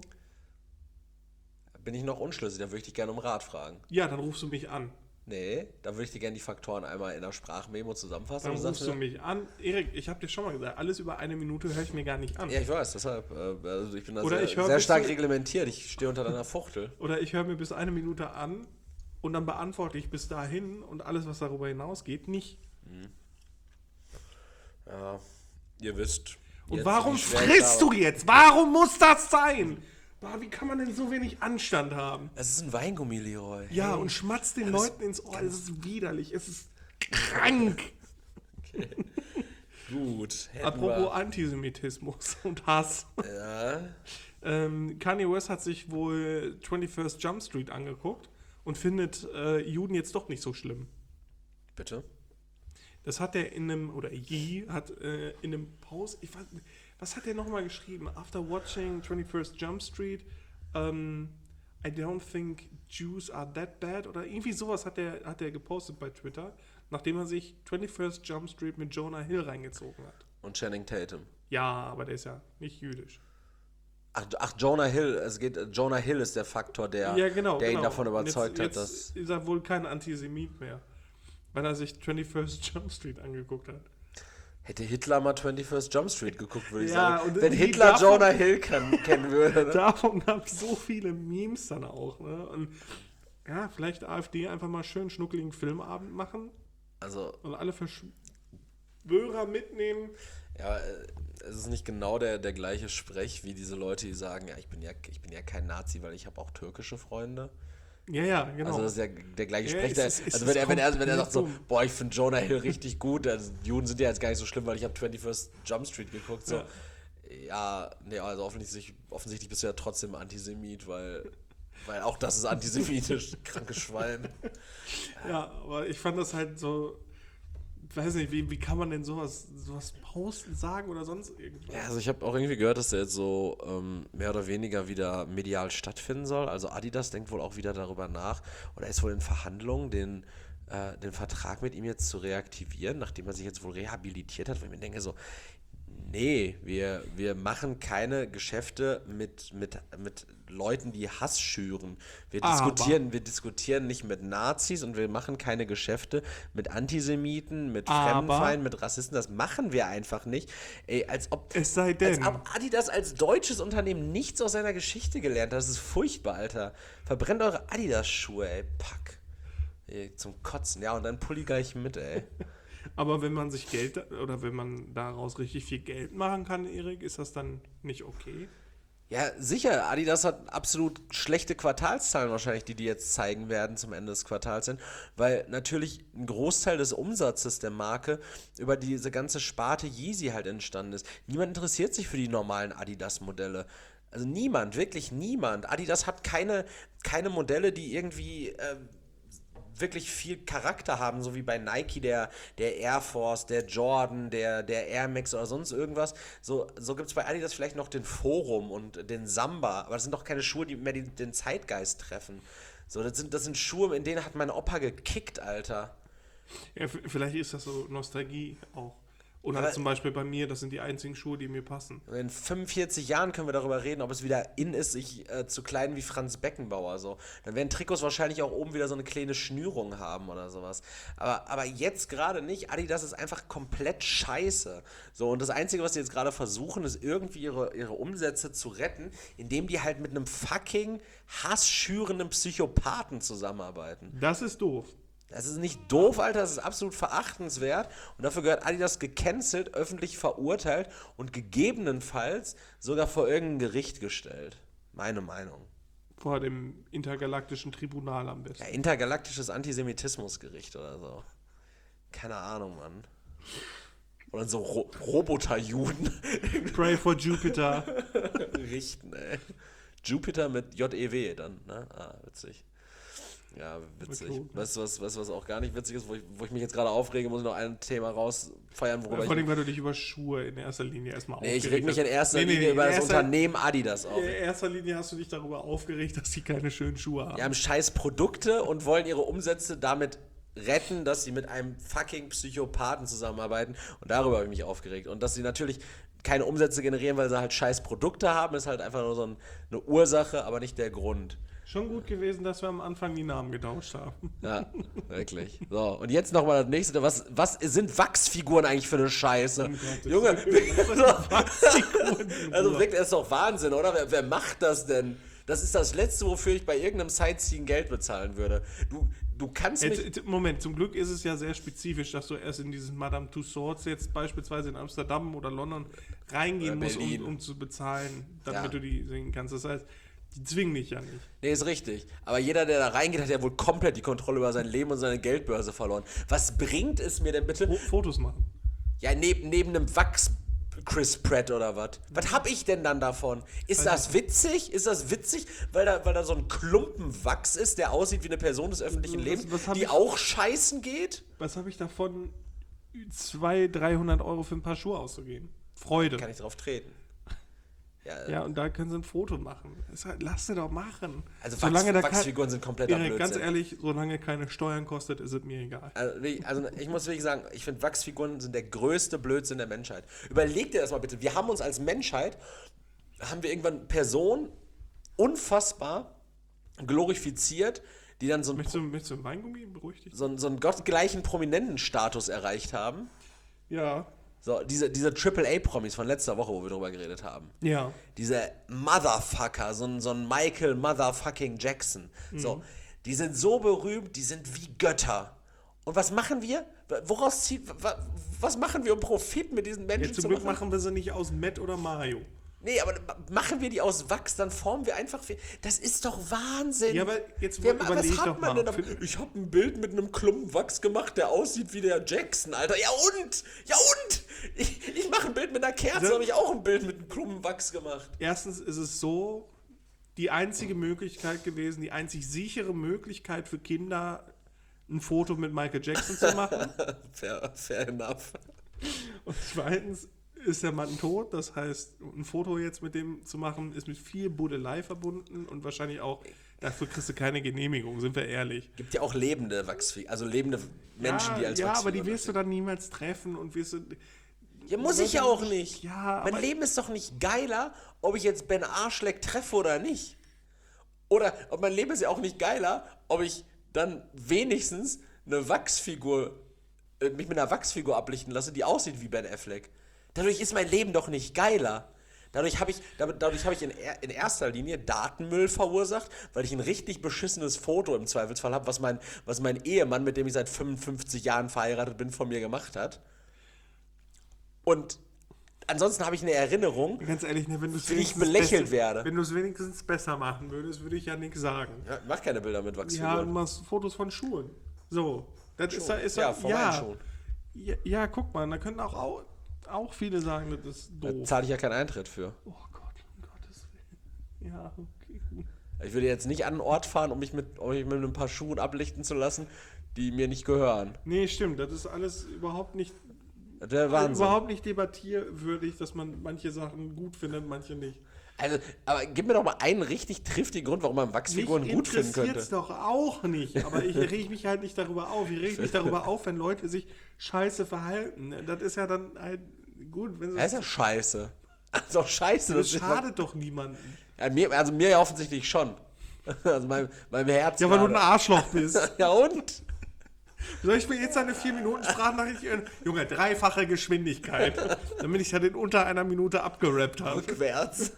Bin ich noch unschlüssig, dann würde ich dich gerne um Rat fragen. Ja, dann rufst du mich an. Nee, dann würde ich dir gerne die Faktoren einmal in einer Sprachmemo zusammenfassen. Dann und sagst rufst du mir- mich an. Erik, ich habe dir schon mal gesagt, alles über eine Minute höre ich mir gar nicht an. Ja, ich weiß, deshalb. Äh, also ich bin da Oder sehr, ich hör sehr bis stark zu- reglementiert. Ich stehe unter deiner Fuchtel. Oder ich höre mir bis eine Minute an und dann beantworte ich bis dahin und alles, was darüber hinausgeht, nicht. Ja, ihr wisst. Und jetzt warum wie schwer frisst ich du jetzt? Warum muss das sein? Boah, wie kann man denn so wenig Anstand haben? Es ist ein Weingummi, Leroy. Ja, Hey. und schmatzt den Leuten ins Ohr. Es ist widerlich. Es ist krank. Okay. Gut. hätten Apropos wir- Antisemitismus und Hass. Ja. Ähm, Kanye West hat sich wohl twenty-first Jump Street angeguckt und findet äh, Juden jetzt doch nicht so schlimm. Bitte? Das hat er in einem, oder Yee hat äh, in einem Post, ich weiß, was hat er nochmal geschrieben? After watching twenty-first Jump Street, um, I don't think Jews are that bad, oder irgendwie sowas hat er, hat er gepostet bei Twitter, nachdem er sich twenty-first Jump Street mit Jonah Hill reingezogen hat. Und Channing Tatum. Ja, aber der ist ja nicht jüdisch. Ach, ach, Jonah Hill, es geht, Jonah Hill ist der Faktor, der, ja, genau, der genau. ihn davon überzeugt jetzt, hat, jetzt dass. ist er wohl kein Antisemit mehr, weil er sich twenty-first Jump Street angeguckt hat. Hätte Hitler mal twenty-first Jump Street geguckt, würde ich Ja, sagen. und Wenn die Hitler davon- Jonah Hill kann, kennen würde. Ne? Davon gab es so viele Memes dann auch. Ne? Und ja, vielleicht AfD einfach mal schön schnuckeligen Filmabend machen Also, und alle Verschwörer mitnehmen. ja, äh, es ist nicht genau der, der gleiche Sprech wie diese Leute, die sagen, ja, ich bin ja, ich bin ja kein Nazi, weil ich habe auch türkische Freunde. Ja, ja, genau. Also das ist ja der gleiche Ja, Sprech. es Der, ist- es also ist wenn er, wenn, er, wenn er komplett sagt so, dumm. boah, ich finde Jonah Hill richtig gut, also Juden sind ja jetzt gar nicht so schlimm, weil ich habe twenty-first Jump Street geguckt. So. Ja. Ja, nee, also offensichtlich, offensichtlich bist du ja trotzdem Antisemit, weil, weil auch das ist antisemitisch, krankes Schwein. Ja, aber ich fand das halt so, weiß nicht, wie, wie kann man denn sowas, sowas posten, sagen oder sonst irgendwas? Ja, also ich habe auch irgendwie gehört, dass der jetzt so ähm, mehr oder weniger wieder medial stattfinden soll. Also Adidas denkt wohl auch wieder darüber nach oder ist wohl in Verhandlungen, den, äh, den Vertrag mit ihm jetzt zu reaktivieren, nachdem er sich jetzt wohl rehabilitiert hat. Wo ich mir denke so, nee, wir, wir machen keine Geschäfte mit, mit, mit Leuten, die Hass schüren. Wir Aber- diskutieren, wir diskutieren nicht mit Nazis und wir machen keine Geschäfte mit Antisemiten, mit Aber- Fremdenfeinden, mit Rassisten. Das machen wir einfach nicht. Ey, als ob, Es sei als denn, ob Adidas als deutsches Unternehmen nichts aus seiner Geschichte gelernt hat. Das ist furchtbar, Alter. Verbrennt eure Adidas-Schuhe, ey. Pack. Ey, zum Kotzen. Ja, und dann Pulli gleich mit, ey. aber wenn man sich Geld, oder wenn man daraus richtig viel Geld machen kann, Erik, ist das dann nicht okay? Ja, sicher. Adidas hat absolut schlechte Quartalszahlen wahrscheinlich, die die jetzt zeigen werden zum Ende des Quartals hin, weil natürlich ein Großteil des Umsatzes der Marke über diese ganze Sparte Yeezy halt entstanden ist. Niemand interessiert sich für die normalen Adidas-Modelle. Also niemand, wirklich niemand. Adidas hat keine, keine Modelle, die irgendwie äh, wirklich viel Charakter haben, so wie bei Nike der, der Air Force, der Jordan, der, der Air Max oder sonst irgendwas. So, so gibt es bei Adidas vielleicht noch den Forum und den Samba, aber das sind doch keine Schuhe, die mehr die, den Zeitgeist treffen. So, das sind, das sind Schuhe, in denen hat mein Opa gekickt, Alter. Ja, f- vielleicht ist das so Nostalgie auch. Oder Aber- zum Beispiel bei mir, das sind die einzigen Schuhe, die mir passen. In fünfundvierzig Jahren können wir darüber reden, ob es wieder in ist, sich äh, zu kleiden wie Franz Beckenbauer. So. Dann werden Trikots wahrscheinlich auch oben wieder so eine kleine Schnürung haben oder sowas. Aber, aber jetzt gerade nicht. Adidas ist einfach komplett scheiße. So, und das Einzige, was die jetzt gerade versuchen, ist irgendwie ihre, ihre Umsätze zu retten, indem die halt mit einem fucking hassschürenden Psychopathen zusammenarbeiten. Das ist doof. Das ist nicht doof, Alter, das ist absolut verachtenswert und dafür gehört Adidas gecancelt, öffentlich verurteilt und gegebenenfalls sogar vor irgendein Gericht gestellt. Meine Meinung. Vor dem intergalaktischen Tribunal am besten. Ja, intergalaktisches Antisemitismusgericht oder so. Keine Ahnung, Mann. Oder so Ro Roboter-Juden Pray for Jupiter. richten, ey. Jupiter mit J E W dann, ne? Ah, witzig. Ja, witzig. Okay. Weißt du, was, weißt, du, was auch gar nicht witzig ist, wo ich, wo ich mich jetzt gerade aufrege, muss ich noch ein Thema rausfeiern, worüber Vor allem, ich... weil du dich über Schuhe in erster Linie erstmal Nee, ich aufgeregt reg mich in hast. erster Nee, nee, Linie nee, über in das erster- Unternehmen Adidas auf. In erster Linie hast du dich darüber aufgeregt, dass sie keine schönen Schuhe haben. Die haben scheiß Produkte und wollen ihre Umsätze damit retten, dass sie mit einem fucking Psychopathen zusammenarbeiten. Und darüber habe ich mich aufgeregt. Und dass sie natürlich keine Umsätze generieren, weil sie halt scheiß Produkte haben, ist halt einfach nur so ein, eine Ursache, aber nicht der Grund. Schon gut gewesen, dass wir am Anfang die Namen getauscht haben. Ja, wirklich. So, und jetzt nochmal das nächste. Was, was sind Wachsfiguren eigentlich für eine Scheiße? Um Gottes Junge, Willen. also wirklich, das ist doch Wahnsinn, oder? Wer, wer macht das denn? Das ist das Letzte, wofür ich bei irgendeinem Sightseeing Geld bezahlen würde. Du, du kannst mich... Jetzt, Moment, zum Glück ist es ja sehr spezifisch, dass du erst in diesen Madame Tussauds jetzt beispielsweise in Amsterdam oder London reingehen Oder musst, Berlin. um, um zu bezahlen, damit Ja. du die sehen kannst. Das heißt, die zwingen dich ja nicht. Nee, ist richtig. Aber jeder, der da reingeht, hat ja wohl komplett die Kontrolle über sein Leben und seine Geldbörse verloren. Was bringt es mir denn bitte? Fo- Fotos machen. Ja, neben, neben einem Wachs Chris Pratt oder was? Was hab ich denn dann davon? Ist das witzig? Ist das witzig, weil da, weil da so ein Klumpen Wachs ist, der aussieht wie eine Person des öffentlichen Was- Lebens, was hab die ich- auch scheißen geht? Was habe ich davon, zweihundert, dreihundert Euro für ein paar Schuhe auszugeben? Freude. Kann ich drauf treten. Ja, Ja, und da können sie ein Foto machen. Das halt, lass sie doch machen. also Solange da Wachs, kein- Wachsfiguren sind kompletter Erik, Blödsinn. ganz ehrlich, solange keine Steuern kostet, ist es mir egal. Also, wie- also ich muss wirklich sagen, ich finde Wachsfiguren sind der größte Blödsinn der Menschheit. Überleg dir das mal bitte. Wir haben uns als Menschheit, haben wir irgendwann Personen unfassbar glorifiziert, die dann so einen, Möchtest du, möchtest du ein Weingummi? Beruhig dich. so einen, so einen gottgleichen Prominentenstatus erreicht haben. Ja. So, diese, diese Triple A-Promis von letzter Woche, wo wir drüber geredet haben. Ja. Diese Motherfucker, so ein, so ein Michael Motherfucking Jackson. So, die sind so berühmt, die sind wie Götter. Und was machen wir? Woraus zieht, wa- was machen wir, um Profit mit diesen Menschen Jetzt zum zu Glück machen? machen wir sie nicht aus Matt oder Mario. Nee, aber machen wir die aus Wachs, dann formen wir einfach... Das ist doch Wahnsinn. Ja, aber jetzt Wer, überleg was hat doch man mal. denn davon? Ich habe ein Bild mit einem Klumpen Wachs gemacht, der aussieht wie der Jackson, Alter. Ja und? Ja und? Ich, ich mache ein Bild mit einer Kerze, Also- habe ich auch ein Bild mit einem Klumpen Wachs gemacht. Erstens ist es so, die einzige Möglichkeit gewesen, die einzig sichere Möglichkeit für Kinder, ein Foto mit Michael Jackson zu machen. Fair, fair enough. Und zweitens ist der Mann tot. Das heißt, ein Foto jetzt mit dem zu machen, ist mit viel Buddelei verbunden und wahrscheinlich auch, dafür kriegst du keine Genehmigung, sind wir ehrlich. Gibt ja auch lebende Wachsfiguren, also lebende Menschen, ja, die als ja, aber Wachsfiguren die wirst du dann niemals treffen und wirst du... Ja, muss ich ja auch nicht. Ja, mein aber- Leben ist doch nicht geiler, ob ich jetzt Ben Arschleck treffe oder nicht. Oder ob mein Leben ist ja auch nicht geiler, ob ich dann wenigstens eine Wachsfigur, äh, mich mit einer Wachsfigur ablichten lasse, die aussieht wie Ben Affleck. Dadurch ist mein Leben doch nicht geiler. Dadurch habe ich, damit- dadurch habe ich in, er- in erster Linie Datenmüll verursacht, weil ich ein richtig beschissenes Foto im Zweifelsfall habe, was mein, was mein Ehemann, mit dem ich seit fünfundfünfzig Jahren verheiratet bin, von mir gemacht hat. Und ansonsten habe ich eine Erinnerung, Ganz ehrlich, ne, wenn du es Wie ich wenigstens belächelt besser- werde. Wenn du es wenigstens besser machen würdest, würde ich ja nichts sagen. ja, mach keine Bilder mit Ja, du Wachsfiguren. machst Fotos von Schuhen. So. Das ist, Schuhen. ist Ja, von meinen Schuhen. Ja, ja, guck mal, da können auch, auch, auch viele sagen, das ist Da doof. zahle ich ja keinen Eintritt für. Oh Gott, um Gottes Willen. Ja, okay, gut. Ich würde jetzt nicht an einen Ort fahren, um mich mit, um mich mit ein paar Schuhen ablichten zu lassen, die mir nicht gehören. Nee, stimmt, das ist alles überhaupt nicht, Das wäre Wahnsinn. überhaupt nicht debattierwürdig, dass man manche Sachen gut findet, manche nicht. Also, aber gib mir doch mal einen richtig triftigen Grund, warum man Wachsfiguren Mich gut finden interessiert's könnte. doch auch nicht, aber ich reg mich halt nicht darüber auf. Ich reg mich darüber auf, wenn Leute sich scheiße verhalten. Das ist ja dann halt gut, wenn sie Das ist ja scheiße. Das ist doch scheiße. das dass ich- schadet doch niemandem. Ja, mir, also mir ja offensichtlich schon. Also mein, meinem Herz. Ja, weil du ein gerade. Arschloch bist. Ja und? Soll ich mir jetzt eine vier Minuten Sprachnachricht hören? Junge, dreifache Geschwindigkeit, damit ich ja den unter einer Minute abgerappt habe. Rückwärts.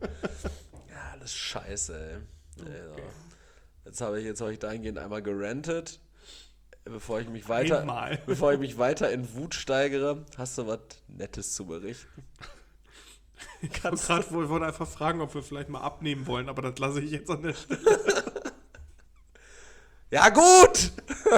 Ja, das ist scheiße, ey. Also, jetzt habe ich, jetzt habe ich dahingehend einmal gerantet. Bevor ich mich weiter, Einmal. bevor ich mich weiter in Wut steigere, hast du was Nettes zu berichten? Ich wollte gerade wohl wollte einfach fragen, ob wir vielleicht mal abnehmen wollen, aber das lasse ich jetzt an der Stelle. Ja, gut!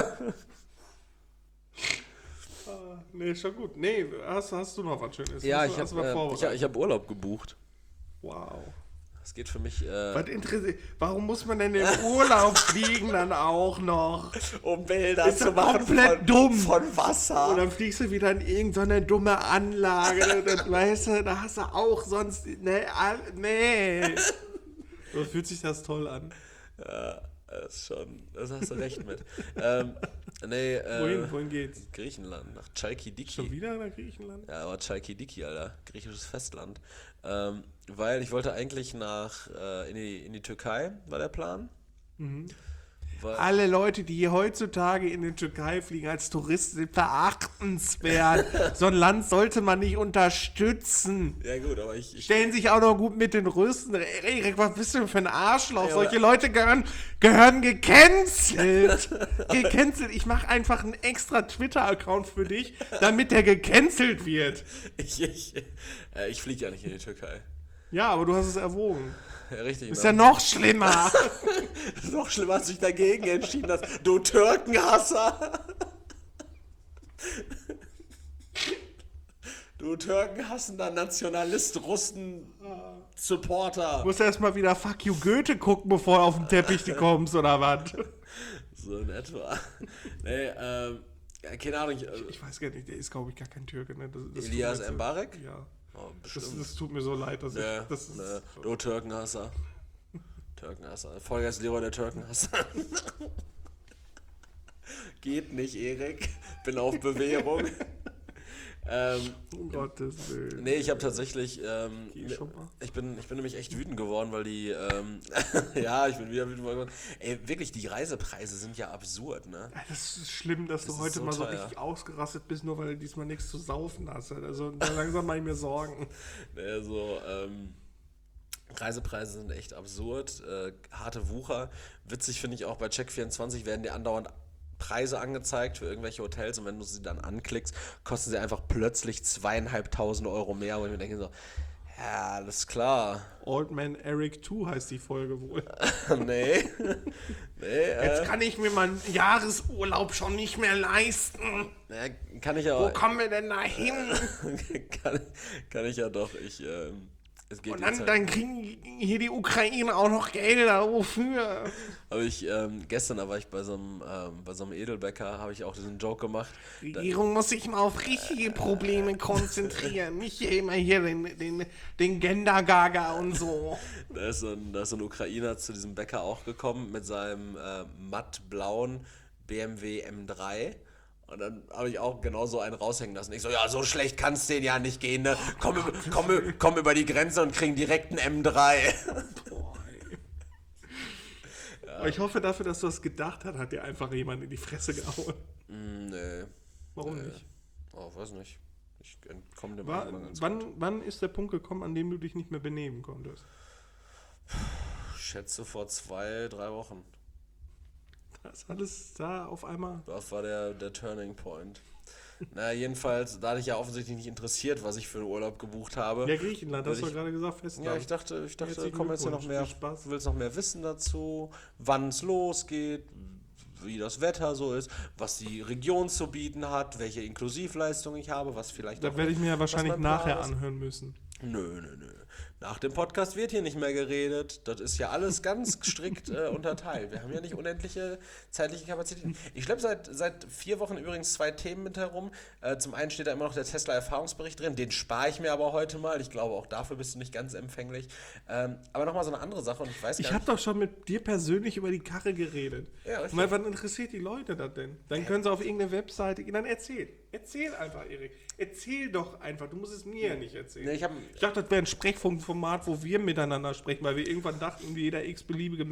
Ah, nee, schon gut. Nee, hast, hast du noch was Schönes? Ja, Hast ich du- hast du habe was äh, ich, vorbereitet? hab- ich hab Urlaub gebucht. Wow. Das geht für mich äh, Was interessiert? Warum muss man denn im Urlaub fliegen dann auch noch? um Bilder Ist zu doch machen komplett von, dumm. von Wasser. Und dann fliegst du wieder in irgendeine dumme Anlage. Das, weißt du, da hast du auch sonst. Nee, all- nee. So fühlt sich das toll an. Ja, das ist schon, das hast du recht mit. ähm, nee, äh, Wohin, wohin geht's? Griechenland, nach Chalkidiki. Schon wieder nach Griechenland? Ja, aber Chalkidiki, Alter. Griechisches Festland. Ähm, weil ich wollte eigentlich nach, äh, in, die, in die Türkei, war der Plan. Mhm. Weil- Alle Leute, die heutzutage in die Türkei fliegen als Touristen, sind verachtenswert. So ein Land sollte man nicht unterstützen. Ja gut, aber ich... ich Stellen sich auch noch gut mit den Rüsten. Erik, was bist du für ein Arschloch? Ja, Solche aber- Leute gehören, gehören gecancelt. Gecancelt. Ich mache einfach einen extra Twitter-Account für dich, damit der gecancelt wird. ich, ich, äh, ich fliege ja nicht in die Türkei. Ja, aber du hast es erwogen. Ja, richtig. Ist ne? ja noch schlimmer. Noch schlimmer, hast du dich dagegen entschieden hast. Du Türkenhasser! Du Türkenhassender Nationalist, Russen, Supporter. Du musst erst mal wieder Fuck You Goethe gucken, bevor du auf den Teppich kommst, oder was? So in etwa. Nee, ähm, ja, keine Ahnung. Ich, äh, Ich weiß gar nicht, der ist, glaube ich, gar kein Türke. Ne? Das, das Elias tut mir Mbarek? so- Ja. Oh, Das, bestimmt. das tut mir so leid. Dass Nee, ich, das ist, nee. Du Türkenhasser. Türkenhasser. Vollgas Leroy der Türkenhasser. Geht nicht, Erik. Bin auf Bewährung. ähm, Um Gottes Willen. nee, ich habe tatsächlich. Ähm, Geh schon mal. ich, bin, ich bin nämlich echt wütend geworden, weil die. Ähm, ja, ich bin wieder wütend geworden. Ey, wirklich, die Reisepreise sind ja absurd, ne? Das ist schlimm, dass Das du ist heute so mal so teuer. richtig ausgerastet bist, nur weil du diesmal nichts zu saufen hast. Also da langsam mache ich mir Sorgen. Nee, so, ähm, Reisepreise sind echt absurd. Äh, harte Wucher. Witzig finde ich auch, bei Check vierundzwanzig werden dir andauernd Preise angezeigt für irgendwelche Hotels und wenn du sie dann anklickst, kosten sie einfach plötzlich zweieinhalbtausend Euro mehr. Und ich mir denke so, ja, alles klar. Old Man Eric zwei heißt die Folge wohl. nee. nee, äh, Jetzt kann ich mir meinen Jahresurlaub schon nicht mehr leisten. ja, kann ich ja Wo kommen wir denn da hin? kann, kann ich ja doch. Ich, ähm, es geht Und jetzt dann, halt- dann kriegen hier die Ukraine auch noch Gelder. Wofür? Aber ich, ähm, gestern da war ich bei so einem, ähm, bei so einem Edelbäcker, habe ich auch diesen Joke gemacht. Die Regierung muss sich mal auf richtige Probleme konzentrieren. Nicht hier immer hier den, den, den Gender-Gaga und so. Da ist, so ein, da ist so ein Ukrainer zu diesem Bäcker auch gekommen mit seinem äh, mattblauen B M W M drei. Und dann habe ich auch genauso einen raushängen lassen. Ich so, ja, so schlecht kann es denen ja nicht gehen, ne? Komm, über- komm, ü- komm über die Grenze und kriegen direkt einen M drei. Boah, ey. Aber ich hoffe dafür, dass du das gedacht hast, hat dir einfach jemand in die Fresse gehauen. Mm, nee. Warum nee. nicht? Oh, weiß nicht. Ich entkomme dem War, irgendwann ganz wann, wann ist der Punkt gekommen, an dem du dich nicht mehr benehmen konntest? Ich schätze vor zwei, drei Wochen. Das alles da auf einmal. Das war der, der Turning Point. Na, jedenfalls, da hatte ich ja offensichtlich nicht interessiert, was ich für einen Urlaub gebucht habe. Ja, Griechenland, hast Will du ich- gerade gesagt, Festland. Ja, ich dachte, ich dachte, da Herzlichen kommen jetzt ja noch Glückwunsch, mehr, viel Spaß. du willst noch mehr wissen dazu, wann es losgeht, wie das Wetter so ist, was die Region zu bieten hat, welche Inklusivleistung ich habe, was vielleicht Da auch- werde ich mir ja wahrscheinlich mein Plan nachher ist. anhören müssen. Nö, nö, nö. Nach dem Podcast wird hier nicht mehr geredet. Das ist ja alles ganz strikt äh, unterteilt. Wir haben ja nicht unendliche zeitliche Kapazitäten. Ich schleppe seit, seit vier Wochen übrigens zwei Themen mit herum. Äh, zum einen steht da immer noch der Tesla-Erfahrungsbericht drin. Den spare ich mir aber heute mal. Ich glaube, auch dafür bist du nicht ganz empfänglich. Ähm, aber nochmal so eine andere Sache und ich weiß Ich gar habe doch schon mit dir persönlich über die Karre geredet. Ja, richtig. Und wann interessiert die Leute das denn? Dann können sie auf irgendeine Webseite gehen. Dann erzähl. Erzähl einfach, Erik. Erzähl doch einfach. Du musst es mir ja nicht erzählen. Nee, ich hab- ich dachte, das wäre ein Sprechfunkformat, wo wir miteinander sprechen, weil wir irgendwann dachten, wie jeder x-beliebige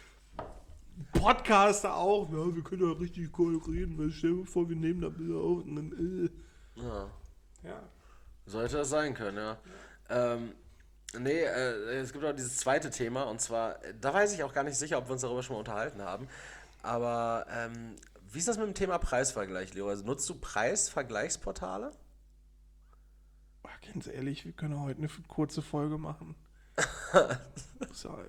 Podcaster auch, ja, wir können ja richtig cool reden. weil Stell dir vor, wir nehmen da Bilder auf und dann, äh. Ja. Ja. Sollte das sein können, ja. Ähm, nee, äh, es gibt auch dieses zweite Thema und zwar, äh, da weiß ich auch gar nicht sicher, ob wir uns darüber schon mal unterhalten haben, aber ähm, wie ist das mit dem Thema Preisvergleich, Leo? Also nutzt du Preisvergleichsportale? Boah, ganz ehrlich, wir können heute eine kurze Folge machen. Muss ja,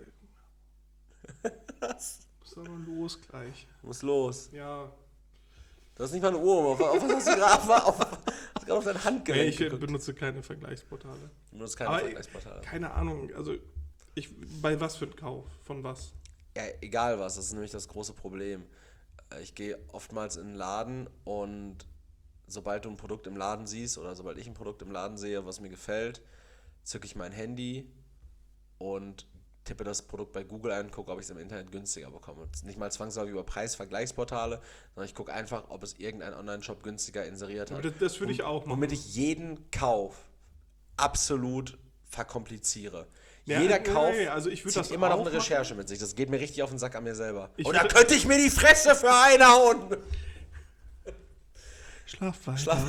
Was? muss doch noch los gleich. Muss los. Ja. Du hast nicht mal eine Uhr. Auf, auf was hast du gerade auf, auf, hast gerade auf dein Nee, Handgelenk ich geguckt? benutze keine Vergleichsportale. Du benutzt keine Aber Vergleichsportale. keine Ahnung, also ich, bei was für ein Kauf? Von was? Ja, egal was, das ist nämlich das große Problem. Äh, Ich gehe oftmals in den Laden und sobald du ein Produkt im Laden siehst oder sobald ich ein Produkt im Laden sehe, was mir gefällt, zücke ich mein Handy und tippe das Produkt bei Google ein, gucke, ob ich es im Internet günstiger bekomme. Das ist nicht mal zwangsläufig über Preisvergleichsportale, sondern ich gucke einfach, ob es irgendein Online-Shop günstiger inseriert hat. Aber das, das würde ich auch machen. Womit ich jeden Kauf absolut verkompliziere. Ja, Jeder nee, Kauf nee, also ich würd zieht das immer noch auch eine Recherche mit sich. Das geht mir richtig auf den Sack an mir selber. Ich Oder würd- könnte ich mir die Fresse für einhauen? Schlaf weiter. Schlaf.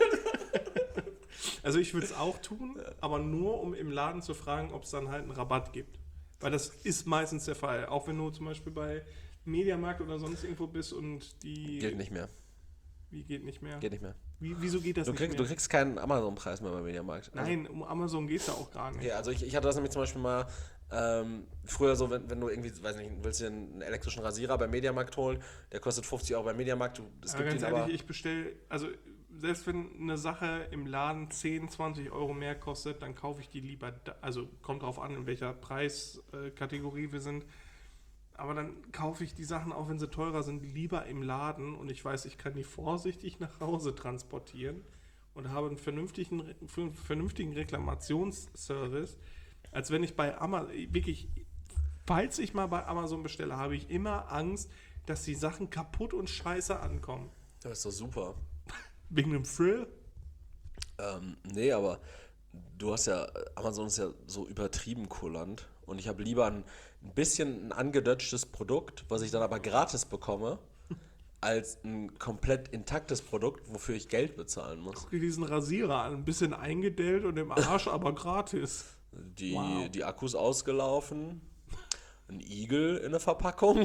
Also ich würde es auch tun, aber nur um im Laden zu fragen, ob es dann halt einen Rabatt gibt. Weil das ist meistens der Fall. Auch wenn du zum Beispiel bei Mediamarkt oder sonst irgendwo bist und die... Geht nicht mehr. Wie geht nicht mehr? Geht nicht mehr. Wie, wieso geht das Du nicht kriegst, mehr? du kriegst keinen Amazon-Preis mehr beim Mediamarkt. Also, Nein, um Amazon geht es ja auch gar nicht. ja, also ich, ich hatte das nämlich zum Beispiel mal ähm, früher so, wenn, wenn du irgendwie, weiß nicht, willst dir einen elektrischen Rasierer beim Mediamarkt holen, der kostet fünfzig Euro beim Mediamarkt. Du, es aber gibt ganz ihn ehrlich, aber, ich bestelle, also selbst wenn eine Sache im Laden zehn, zwanzig Euro mehr kostet, dann kaufe ich die lieber, da, also kommt drauf an, in welcher Preiskategorie wir sind, aber dann kaufe ich die Sachen, auch wenn sie teurer sind, lieber im Laden und ich weiß, ich kann die vorsichtig nach Hause transportieren und habe einen vernünftigen, vernünftigen Reklamationsservice, als wenn ich bei Amazon, wirklich, falls ich mal bei Amazon bestelle, habe ich immer Angst, dass die Sachen kaputt und scheiße ankommen. das ist doch super. Wegen dem Thrill? Ähm, nee, aber du hast ja, Amazon ist ja so übertrieben kulant und ich habe lieber ein, ein bisschen ein angedutschtes Produkt, was ich dann aber gratis bekomme, als ein komplett intaktes Produkt, wofür ich Geld bezahlen muss. Guck dir diesen Rasierer an, ein bisschen eingedellt und im Arsch, aber gratis. Die, Wow. die Akkus ausgelaufen, ein Igel in der Verpackung,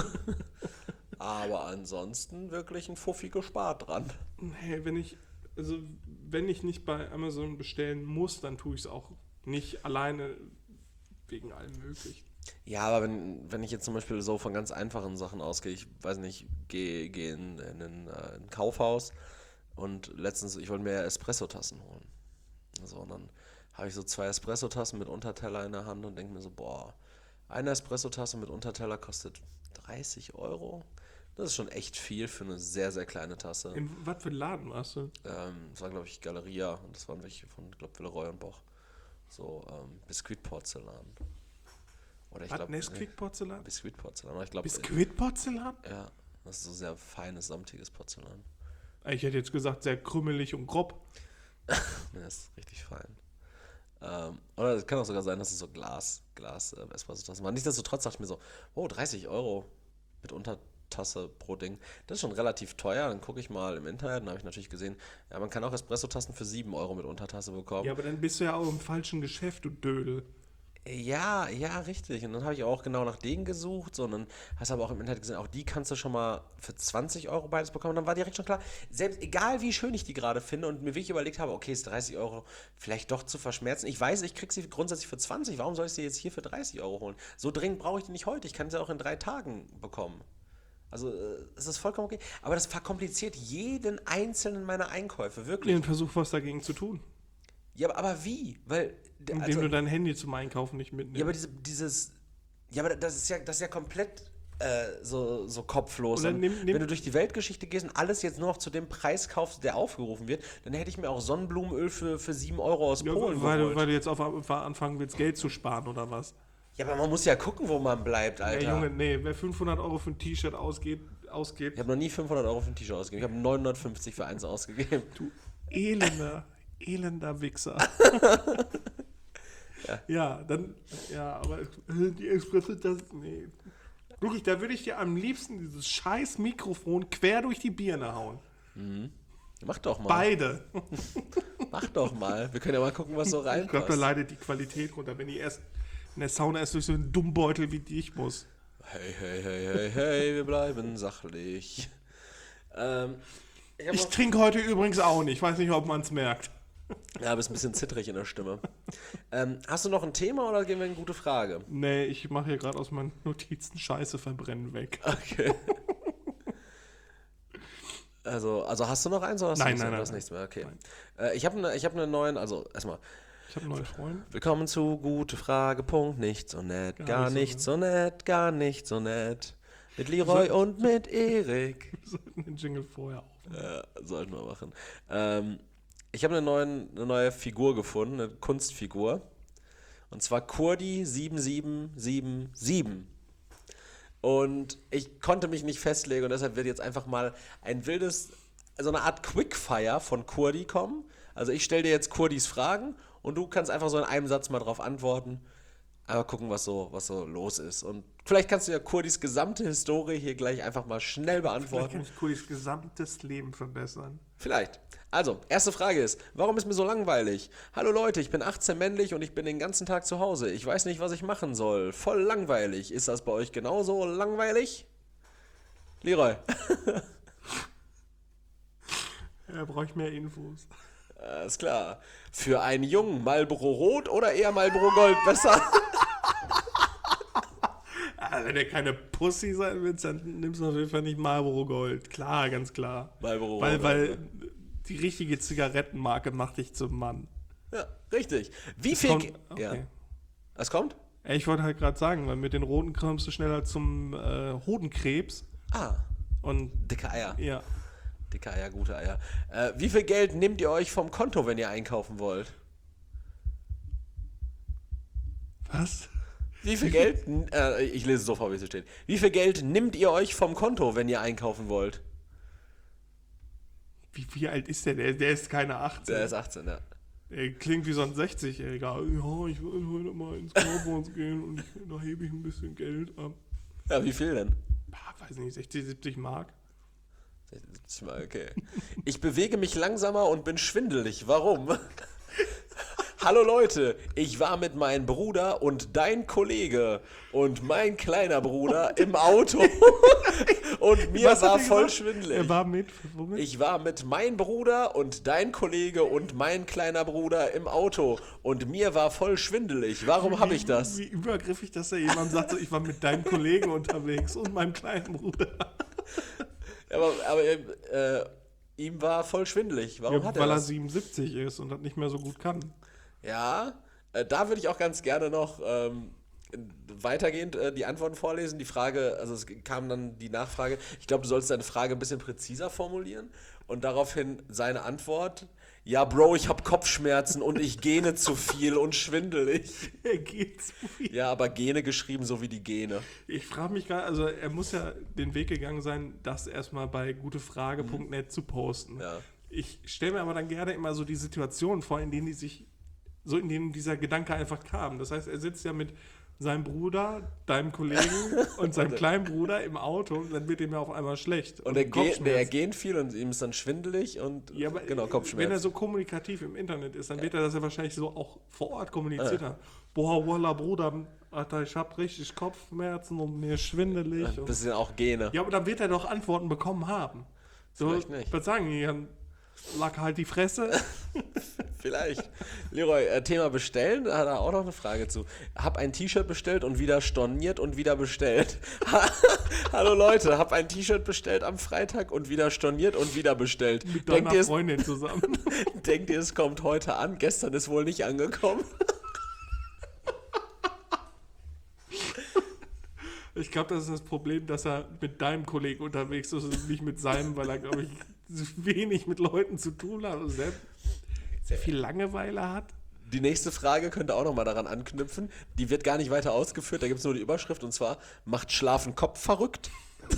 aber ansonsten wirklich ein Fuffi gespart dran. Hey, wenn ich, also wenn ich nicht bei Amazon bestellen muss, dann tue ich es auch nicht alleine wegen allem möglichen. Ja, aber wenn, wenn ich jetzt zum Beispiel so von ganz einfachen Sachen ausgehe, ich weiß nicht, gehe geh in, in, ein, äh, ein Kaufhaus und letztens, ich wollte mir Espresso-Tassen holen. So, und dann habe ich so zwei Espresso-Tassen mit Unterteller in der Hand und denke mir so, boah, eine Espresso-Tasse mit Unterteller kostet dreißig Euro. Das ist schon echt viel für eine sehr, sehr kleine Tasse. In was für ein Laden warst du? Ähm, das war, glaube ich, Galeria und das waren welche von, glaube Villeroy und Boch. So ähm, Biskuitporzellan. Oder ich Was, glaube, Nesquik-Porzellan? Biskuitporzellan. Ich glaube, Biskuitporzellan? ja, das ist so sehr feines, samtiges Porzellan. Ich hätte jetzt gesagt, sehr krümelig und grob. Ne, das ist richtig fein. Ähm, oder es kann auch sogar sein, dass es so Glas, Glas äh, Espresso-Tassen waren. Nichtsdestotrotz dachte ich mir so, oh, dreißig Euro mit Untertasse pro Ding. Das ist schon relativ teuer. Dann gucke ich mal im Internet, dann habe ich natürlich gesehen, ja, man kann auch Espresso-Tassen für sieben Euro mit Untertasse bekommen. Ja, aber dann bist du ja auch im falschen Geschäft, du Dödel. Ja, ja, richtig. Und dann habe ich auch genau nach denen gesucht, so, und dann hast du aber auch im Internet gesehen, auch die kannst du schon mal für zwanzig Euro beides bekommen. Und dann war direkt schon klar, selbst egal wie schön ich die gerade finde und mir wirklich überlegt habe, okay, ist dreißig Euro vielleicht doch zu verschmerzen. Ich weiß, ich kriege sie grundsätzlich für zwanzig, warum soll ich sie jetzt hier für dreißig Euro holen? So dringend brauche ich die nicht heute, ich kann sie auch in drei Tagen bekommen. Also äh, es ist vollkommen okay. Aber das verkompliziert jeden einzelnen meiner Einkäufe, wirklich. Den Versuch, was dagegen zu tun. Ja, aber, aber wie? Weil, Indem also, du dein Handy zum Einkaufen nicht mitnimmst. ja, aber diese, dieses, ja, aber das ist ja, das ist ja komplett äh, so, so kopflos. Oder Und nimm- nimm- wenn du durch die Weltgeschichte gehst und alles jetzt nur noch zu dem Preis kaufst, der aufgerufen wird, dann hätte ich mir auch Sonnenblumenöl für, für sieben Euro aus Ja, Polen weil, du, geholt. weil du jetzt auf einmal anfangen willst, Geld zu sparen oder was? Ja, aber man muss ja gucken, wo man bleibt, Alter. Ja, Junge, nee, wer fünfhundert Euro für ein T-Shirt ausgeht, ausgibt, Ich habe noch nie fünfhundert Euro für ein T-Shirt ausgegeben. Ich habe neunhundertfünfzig für eins ausgegeben. du elender, elender Wichser. ja. ja, dann, ja, aber äh, die Espresso, das, nee. Wirklich, da würde ich dir am liebsten dieses scheiß Mikrofon quer durch die Birne hauen. Mach doch mal. Beide. Mach doch mal. Wir können ja mal gucken, was so Ich glaube, da reinpasst. leidet die Qualität runter, wenn ich erst in der Sauna erst durch so einen Dummbeutel wie dich muss. Hey, hey, hey, hey, hey, wir bleiben sachlich. Ähm, ich hab Ich noch- trinke heute übrigens auch nicht. Ich weiß nicht, ob man es merkt. Ja, bist ein bisschen zittrig in der Stimme. ähm, hast du noch ein Thema oder gehen wir in eine gute Frage? Nee, ich mache hier gerade aus meinen Notizen Scheiße verbrennen weg. Okay. Also, also hast du noch eins oder hast Nein, du nichts nein, mehr? Du nein, hast nein. nichts mehr? Okay. Nein. Äh, ich habe ne, ich hab einen neuen, also erstmal, Ich habe einen neuen Freund. willkommen zu Gute Frage, Punkt, nicht so nett, gar, Gar nicht nicht so nett, gar nicht so nett. Mit Leroy und mit Erik. Wir sollten den Jingle vorher aufnehmen. Äh, sollten wir machen. Ähm, ich habe eine, neuen, eine neue Figur gefunden, eine Kunstfigur. Und zwar Kurdi sieben sieben sieben sieben. Und ich konnte mich nicht festlegen und deshalb wird jetzt einfach mal ein wildes, so eine Art Quickfire von Kurdi kommen. Also ich stelle dir jetzt Kurdis Fragen und du kannst einfach so in einem Satz mal drauf antworten. Aber gucken, was so, was so los ist. Und vielleicht kannst du ja Kurdis gesamte Historie hier gleich einfach mal schnell Vielleicht beantworten. kann ich Kurdis gesamtes Leben verbessern. Vielleicht. Also, erste Frage ist, warum ist mir so langweilig? Hallo Leute, ich bin achtzehn männlich und ich bin den ganzen Tag zu Hause. Ich weiß nicht, was ich machen soll. Voll langweilig. Ist das bei euch genauso langweilig? Leroy. Er braucht mehr Infos. Alles klar. Für einen Jungen Marlboro Rot oder eher Marlboro Gold besser? Ah, wenn er keine Pussy sein will, dann nimmst du auf jeden Fall nicht Marlboro Gold. Klar, ganz klar. Marlboro weil, Rot. Weil die richtige Zigarettenmarke macht dich zum Mann. Ja, richtig. Wie Es viel... kommt, Ge- okay. Ja. Es kommt? Ich wollte halt gerade sagen, weil mit den roten kommst du schneller zum äh, Hodenkrebs. Ah, Und dicke Eier. ja, Dicke Eier, gute Eier. Äh, wie viel Geld nehmt ihr euch vom Konto, wenn ihr einkaufen wollt? was? Wie viel Geld... n- Äh, ich lese es so vor, wie es hier steht. Wie viel Geld nehmt ihr euch vom Konto, wenn ihr einkaufen wollt? Wie, wie alt ist der? der? Der ist keine achtzehn. Der ist achtzehn, ja. Er klingt wie so ein sechzigjähriger. Ja, ich will heute mal ins Kaufhaus gehen und ich, da hebe ich ein bisschen Geld ab. Ja, wie viel denn? Ah, weiß nicht, sechzig, siebzig Mark? sechzig Mal, okay. Ich bewege mich langsamer und bin schwindelig. Warum? Hallo Leute, ich war mit meinem Bruder und dein Kollege und mein kleiner Bruder im Auto und mir Was hat war er voll gesagt? schwindelig. Er war mit, womit? Ich war mit meinem Bruder und dein Kollege und mein kleiner Bruder im Auto und mir war voll schwindelig. Warum habe ich das? Wie, wie übergriffig, dass er jemand sagt, so, ich war mit deinem Kollegen unterwegs und meinem kleinen Bruder. Aber, aber äh, ihm war voll schwindelig. Warum Ja, hat er weil er das? siebenundsiebzig ist und das nicht mehr so gut kann. Ja, äh, da würde ich auch ganz gerne noch ähm, weitergehend äh, die Antworten vorlesen. Die Frage, also es kam dann die Nachfrage, ich glaube, du sollst deine Frage ein bisschen präziser formulieren und daraufhin seine Antwort, ja Bro, ich habe Kopfschmerzen und ich gähne zu viel und schwindelig. Er geht zu viel. Ja, aber Gene geschrieben, so wie die Gene. Ich frage mich gerade, also er muss ja den Weg gegangen sein, das erstmal bei gutefrage punkt net zu posten. Ja. Ich stelle mir aber dann gerne immer so die Situationen vor, in denen die sich, so in denen dieser Gedanke einfach kam. Das heißt, er sitzt ja mit seinem Bruder, deinem Kollegen und seinem kleinen Bruder im Auto und dann wird ihm ja auf einmal schlecht. Und er, geht, Kopfschmerzen. er gähnt viel und ihm ist dann schwindelig und Ja, aber genau, wenn er Kopfschmerzen. so kommunikativ im Internet ist, dann wird er das ja wahrscheinlich so auch vor Ort kommuniziert haben. Boah, Walla, Bruder, Alter, ich hab richtig Kopfschmerzen und mir ist schwindelig. Ein Und bisschen auch Gene. ja, aber dann wird er doch Antworten bekommen haben. So, Vielleicht nicht. Ich würde sagen, hier lag halt die Fresse. Vielleicht. Leroy, äh, Thema bestellen, da hat er auch noch eine Frage zu. Hab ein T-Shirt bestellt und wieder storniert und wieder bestellt. Hallo Leute, hab ein T-Shirt bestellt am Freitag und wieder storniert und wieder bestellt. Mit Denkt deiner ihr, es, Freundin zusammen. denkt ihr, es kommt heute an? Gestern ist wohl nicht angekommen. Ich glaube, das ist das Problem, dass er mit deinem Kollegen unterwegs ist und nicht mit seinem, weil er, glaube ich, wenig mit Leuten zu tun hat und sehr, sehr viel Langeweile hat. Die nächste Frage könnte auch nochmal daran anknüpfen. Die wird gar nicht weiter ausgeführt, da gibt es nur die Überschrift und zwar: Macht Schlafen Kopf verrückt?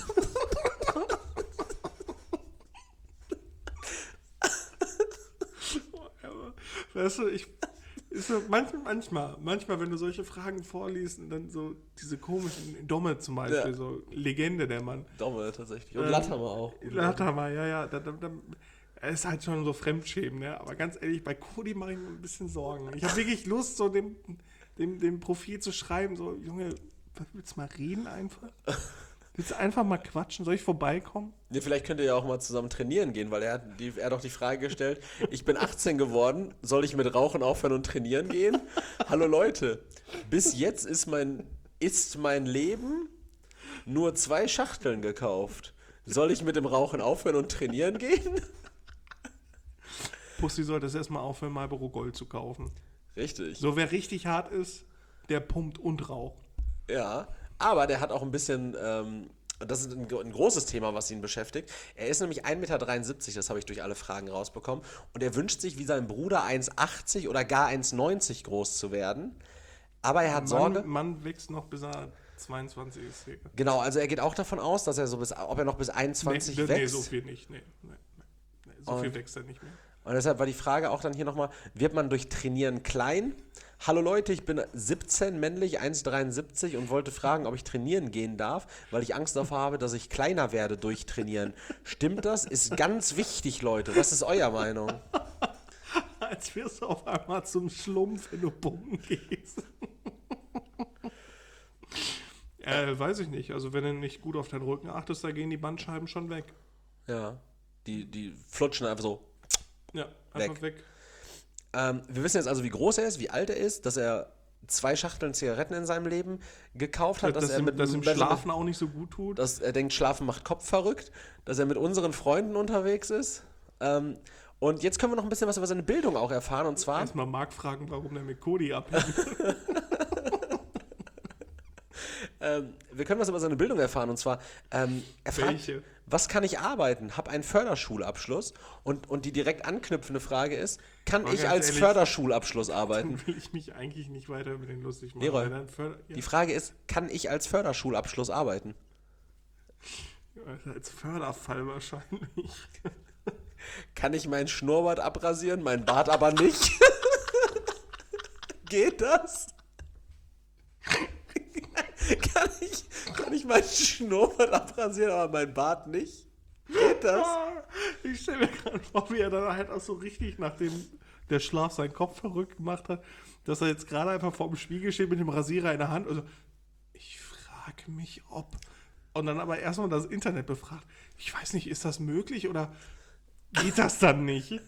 Weißt du, ich. Ist so, manchmal, manchmal, manchmal, wenn du solche Fragen vorliest und dann so diese komischen Domme zum Beispiel, Ja. so Legende der Mann. Domme tatsächlich. Und Ähm, Latthammer auch. Latthammer, ja, ja. Da, da, da, er ist halt schon so Fremdschämen, ne? Aber ganz ehrlich, bei Cody mache ich mir ein bisschen Sorgen. Ich habe wirklich Lust, so dem, dem, dem Profil zu schreiben, so, Junge, willst du mal reden einfach? Willst du einfach mal quatschen? Soll ich vorbeikommen? Ja, vielleicht könnt ihr ja auch mal zusammen trainieren gehen, weil er hat, die, er hat auch die Frage gestellt, ich bin achtzehn geworden, soll ich mit Rauchen aufhören und trainieren gehen? Hallo Leute, bis jetzt ist mein, ist mein Leben nur zwei Schachteln gekauft. Soll ich mit dem Rauchen aufhören und trainieren gehen? Pussy sollte es erstmal aufhören, Marlboro Gold zu kaufen. Richtig. So, wer richtig hart ist, der pumpt und raucht. Ja, aber der hat auch ein bisschen, ähm, das ist ein, ein großes Thema, was ihn beschäftigt. Er ist nämlich ein Meter dreiundsiebzig, das habe ich durch alle Fragen rausbekommen. Und er wünscht sich, wie sein Bruder, eins Komma achtzig oder gar eins Komma neunzig groß zu werden. Aber er hat Mann, Sorge. Mann wächst noch bis er zweiundzwanzig ist. Digga. Genau, also er geht auch davon aus, dass er so bis, ob er noch bis einundzwanzig nee, nee, wächst. so viel nicht. Nee, nee, nee. So Und- viel wächst er nicht mehr. Und deshalb war die Frage auch dann hier nochmal, wird man durch Trainieren klein? Hallo Leute, ich bin siebzehn, männlich, eins Komma dreiundsiebzig und wollte fragen, ob ich trainieren gehen darf, weil ich Angst davor habe, dass ich kleiner werde durch Trainieren. Stimmt das? Ist ganz wichtig, Leute. Was ist euer Meinung? Als wirst du auf einmal zum Schlumpf, wenn du pumpen gehst. äh, weiß ich nicht. Also wenn du nicht gut auf deinen Rücken achtest, da gehen die Bandscheiben schon weg. Ja, die, die flutschen einfach so. Ja, einfach weg. weg. Ähm, wir wissen jetzt also, wie groß er ist, wie alt er ist, dass er zwei Schachteln Zigaretten in seinem Leben gekauft hat. Dass, dass dass, er ihm, mit, dass ihm dass Schlafen er, auch nicht so gut tut. Dass er denkt, Schlafen macht Kopf verrückt. Dass er mit unseren Freunden unterwegs ist. Ähm, und jetzt können wir noch ein bisschen was über seine Bildung auch erfahren. Und zwar... Erstmal Marc fragen, warum der mit Cody abhängt. ähm, wir können was über seine Bildung erfahren. Und zwar... Ähm, er fragt, Welche? Was kann ich arbeiten? Hab einen Förderschulabschluss. Und, und die direkt anknüpfende Frage ist, kann Aber ich ganz als ehrlich, Förderschulabschluss arbeiten? Dann will ich mich eigentlich nicht weiter über den lustig machen. Leroy, weil dann Förder- ja. Die Frage ist, kann ich als Förderschulabschluss arbeiten? Ja, als Förderfall wahrscheinlich. Kann ich meinen Schnurrbart abrasieren, meinen Bart aber nicht? Geht das? Kann ich, kann ich meinen Schnurrbart abrasieren, aber meinen Bart nicht? Geht das? Ich stelle mir gerade vor, wie er dann halt auch so richtig, nachdem der Schlaf seinen Kopf verrückt gemacht hat, dass er jetzt gerade einfach vor dem Spiegel steht mit dem Rasierer in der Hand und so, ich frage mich, ob... Und dann aber erstmal das Internet befragt. Ich weiß nicht, ist das möglich oder geht das dann nicht?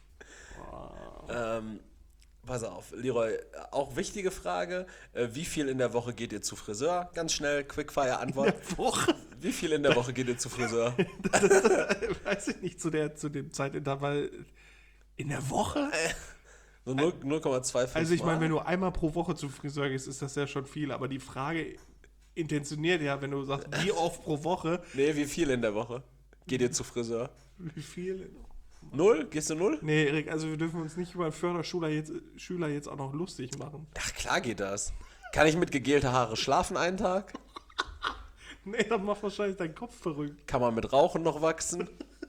Ähm, pass auf, Leroy, auch wichtige Frage. Äh, wie viel in der Woche geht ihr zu Friseur? Ganz schnell, Quickfire-Antwort. In der Woche? Wie viel in der Woche geht ihr zu Friseur? Das, das, das, weiß ich nicht, zu, der, zu dem Zeitintervall. In der Woche? So null Komma fünfundzwanzig Also ich meine, Mal? wenn du einmal pro Woche zum Friseur gehst, ist das ja schon viel. Aber die Frage intentioniert ja, wenn du sagst, wie oft pro Woche. Nee, wie viel in der Woche geht ihr zu Friseur? Wie viel? Null? Gehst du null? Nee, Erik, also wir dürfen uns nicht über einen Förderschüler jetzt, Schüler jetzt auch noch lustig machen. Ach, klar geht das. Kann ich mit gegelter Haare schlafen einen Tag? Nee, dann macht wahrscheinlich dein Kopf verrückt. Kann man mit Rauchen noch wachsen?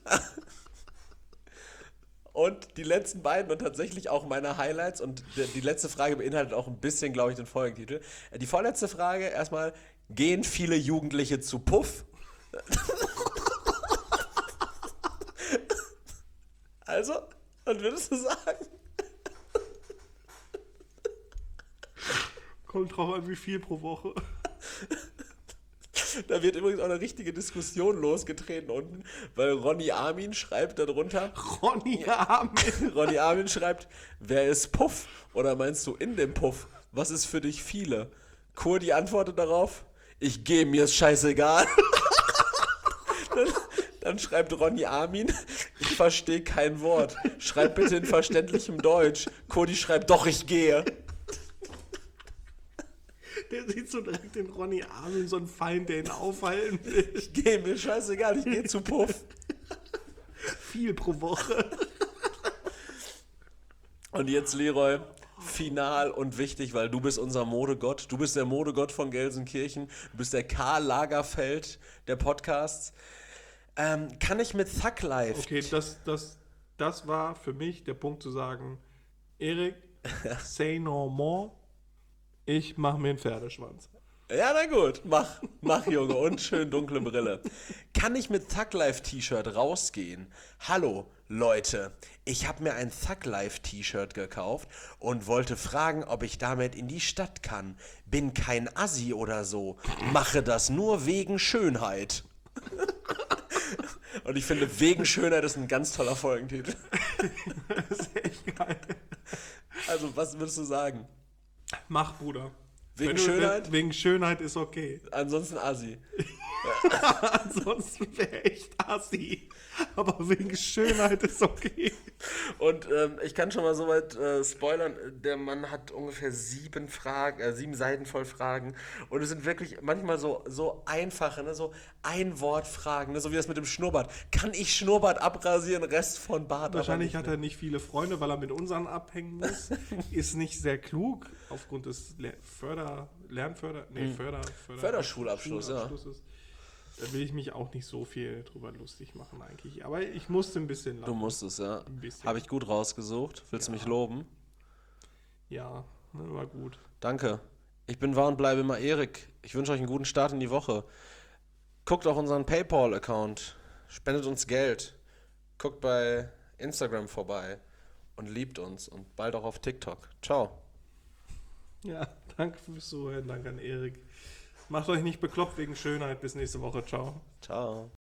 Und die letzten beiden und tatsächlich auch meine Highlights und die, die letzte Frage beinhaltet auch ein bisschen, glaube ich, den Folgentitel. Die vorletzte Frage erstmal, gehen viele Jugendliche zu Puff? Also, was würdest du sagen? Kommt drauf an, wie viel pro Woche. Da wird übrigens auch eine richtige Diskussion losgetreten unten, weil Ronny Armin schreibt darunter. Ronny Armin. Ronny Armin schreibt, wer ist Puff? Oder meinst du in dem Puff? Was ist für dich viele? Kurdi antwortet darauf, ich gehe, mir ist scheißegal. dann, dann schreibt Ronny Armin, ich verstehe kein Wort. Schreib bitte in verständlichem Deutsch. Kurdi schreibt, doch, ich gehe. Der sieht so direkt den Ronny Armin, so einen Feind, der ihn aufhalten will. Ich gehe, mir scheißegal, ich gehe zu Puff. Viel pro Woche. Und jetzt, Leroy, final und wichtig, weil du bist unser Modegott. Du bist der Modegott von Gelsenkirchen. Du bist der Karl Lagerfeld der Podcasts. Ähm, kann ich mit Thug Life... Okay, das, das, das war für mich der Punkt zu sagen, Erik, say no more. Ich mach mir einen Pferdeschwanz. Ja, na gut, mach, mach, Junge, und schön dunkle Brille. Kann ich mit Thug Life T-Shirt rausgehen? Hallo, Leute, ich habe mir ein Thug Life T-Shirt gekauft und wollte fragen, ob ich damit in die Stadt kann. Bin kein Assi oder so, mache das nur wegen Schönheit. Und ich finde, wegen Schönheit ist ein ganz toller Folgentitel. Das ist echt geil. Also, was würdest du sagen? Mach, Bruder. Wegen Wenn du- Schönheit? Wegen Schönheit ist okay. Ansonsten Assi. Ansonsten wäre echt assi. Aber wegen Schönheit ist okay. Und ähm, ich kann schon mal soweit äh, spoilern, der Mann hat ungefähr sieben Fragen, äh, sieben Seiten voll Fragen. Und es sind wirklich manchmal so, so einfache, ne, so Ein-Wort-Fragen, ne, so wie das mit dem Schnurrbart. Kann ich Schnurrbart abrasieren, Rest von Bart? Wahrscheinlich aber hat nicht, er nicht viele Freunde, weil er mit unseren abhängen muss. Ist nicht sehr klug aufgrund des Le- Förder, Lernförder, nee, Förder, Förder Förderschulabschluss, ja. Schulabschlusses. Da will ich mich auch nicht so viel drüber lustig machen eigentlich. Aber ich musste ein bisschen Du lachen. musstest, ja. Ein bisschen. Habe ich gut rausgesucht. Willst du Ja. mich loben? Ja, ne, war gut. Danke. Ich bin wahr und bleibe immer Erik. Ich wünsche euch einen guten Start in die Woche. Guckt auf unseren PayPal-Account. Spendet uns Geld. Guckt bei Instagram vorbei. Und liebt uns. Und bald auch auf TikTok. Ciao. Ja, danke fürs Zuhören. Danke an Erik. Macht euch nicht bekloppt wegen Schönheit. Bis nächste Woche. Ciao. Ciao.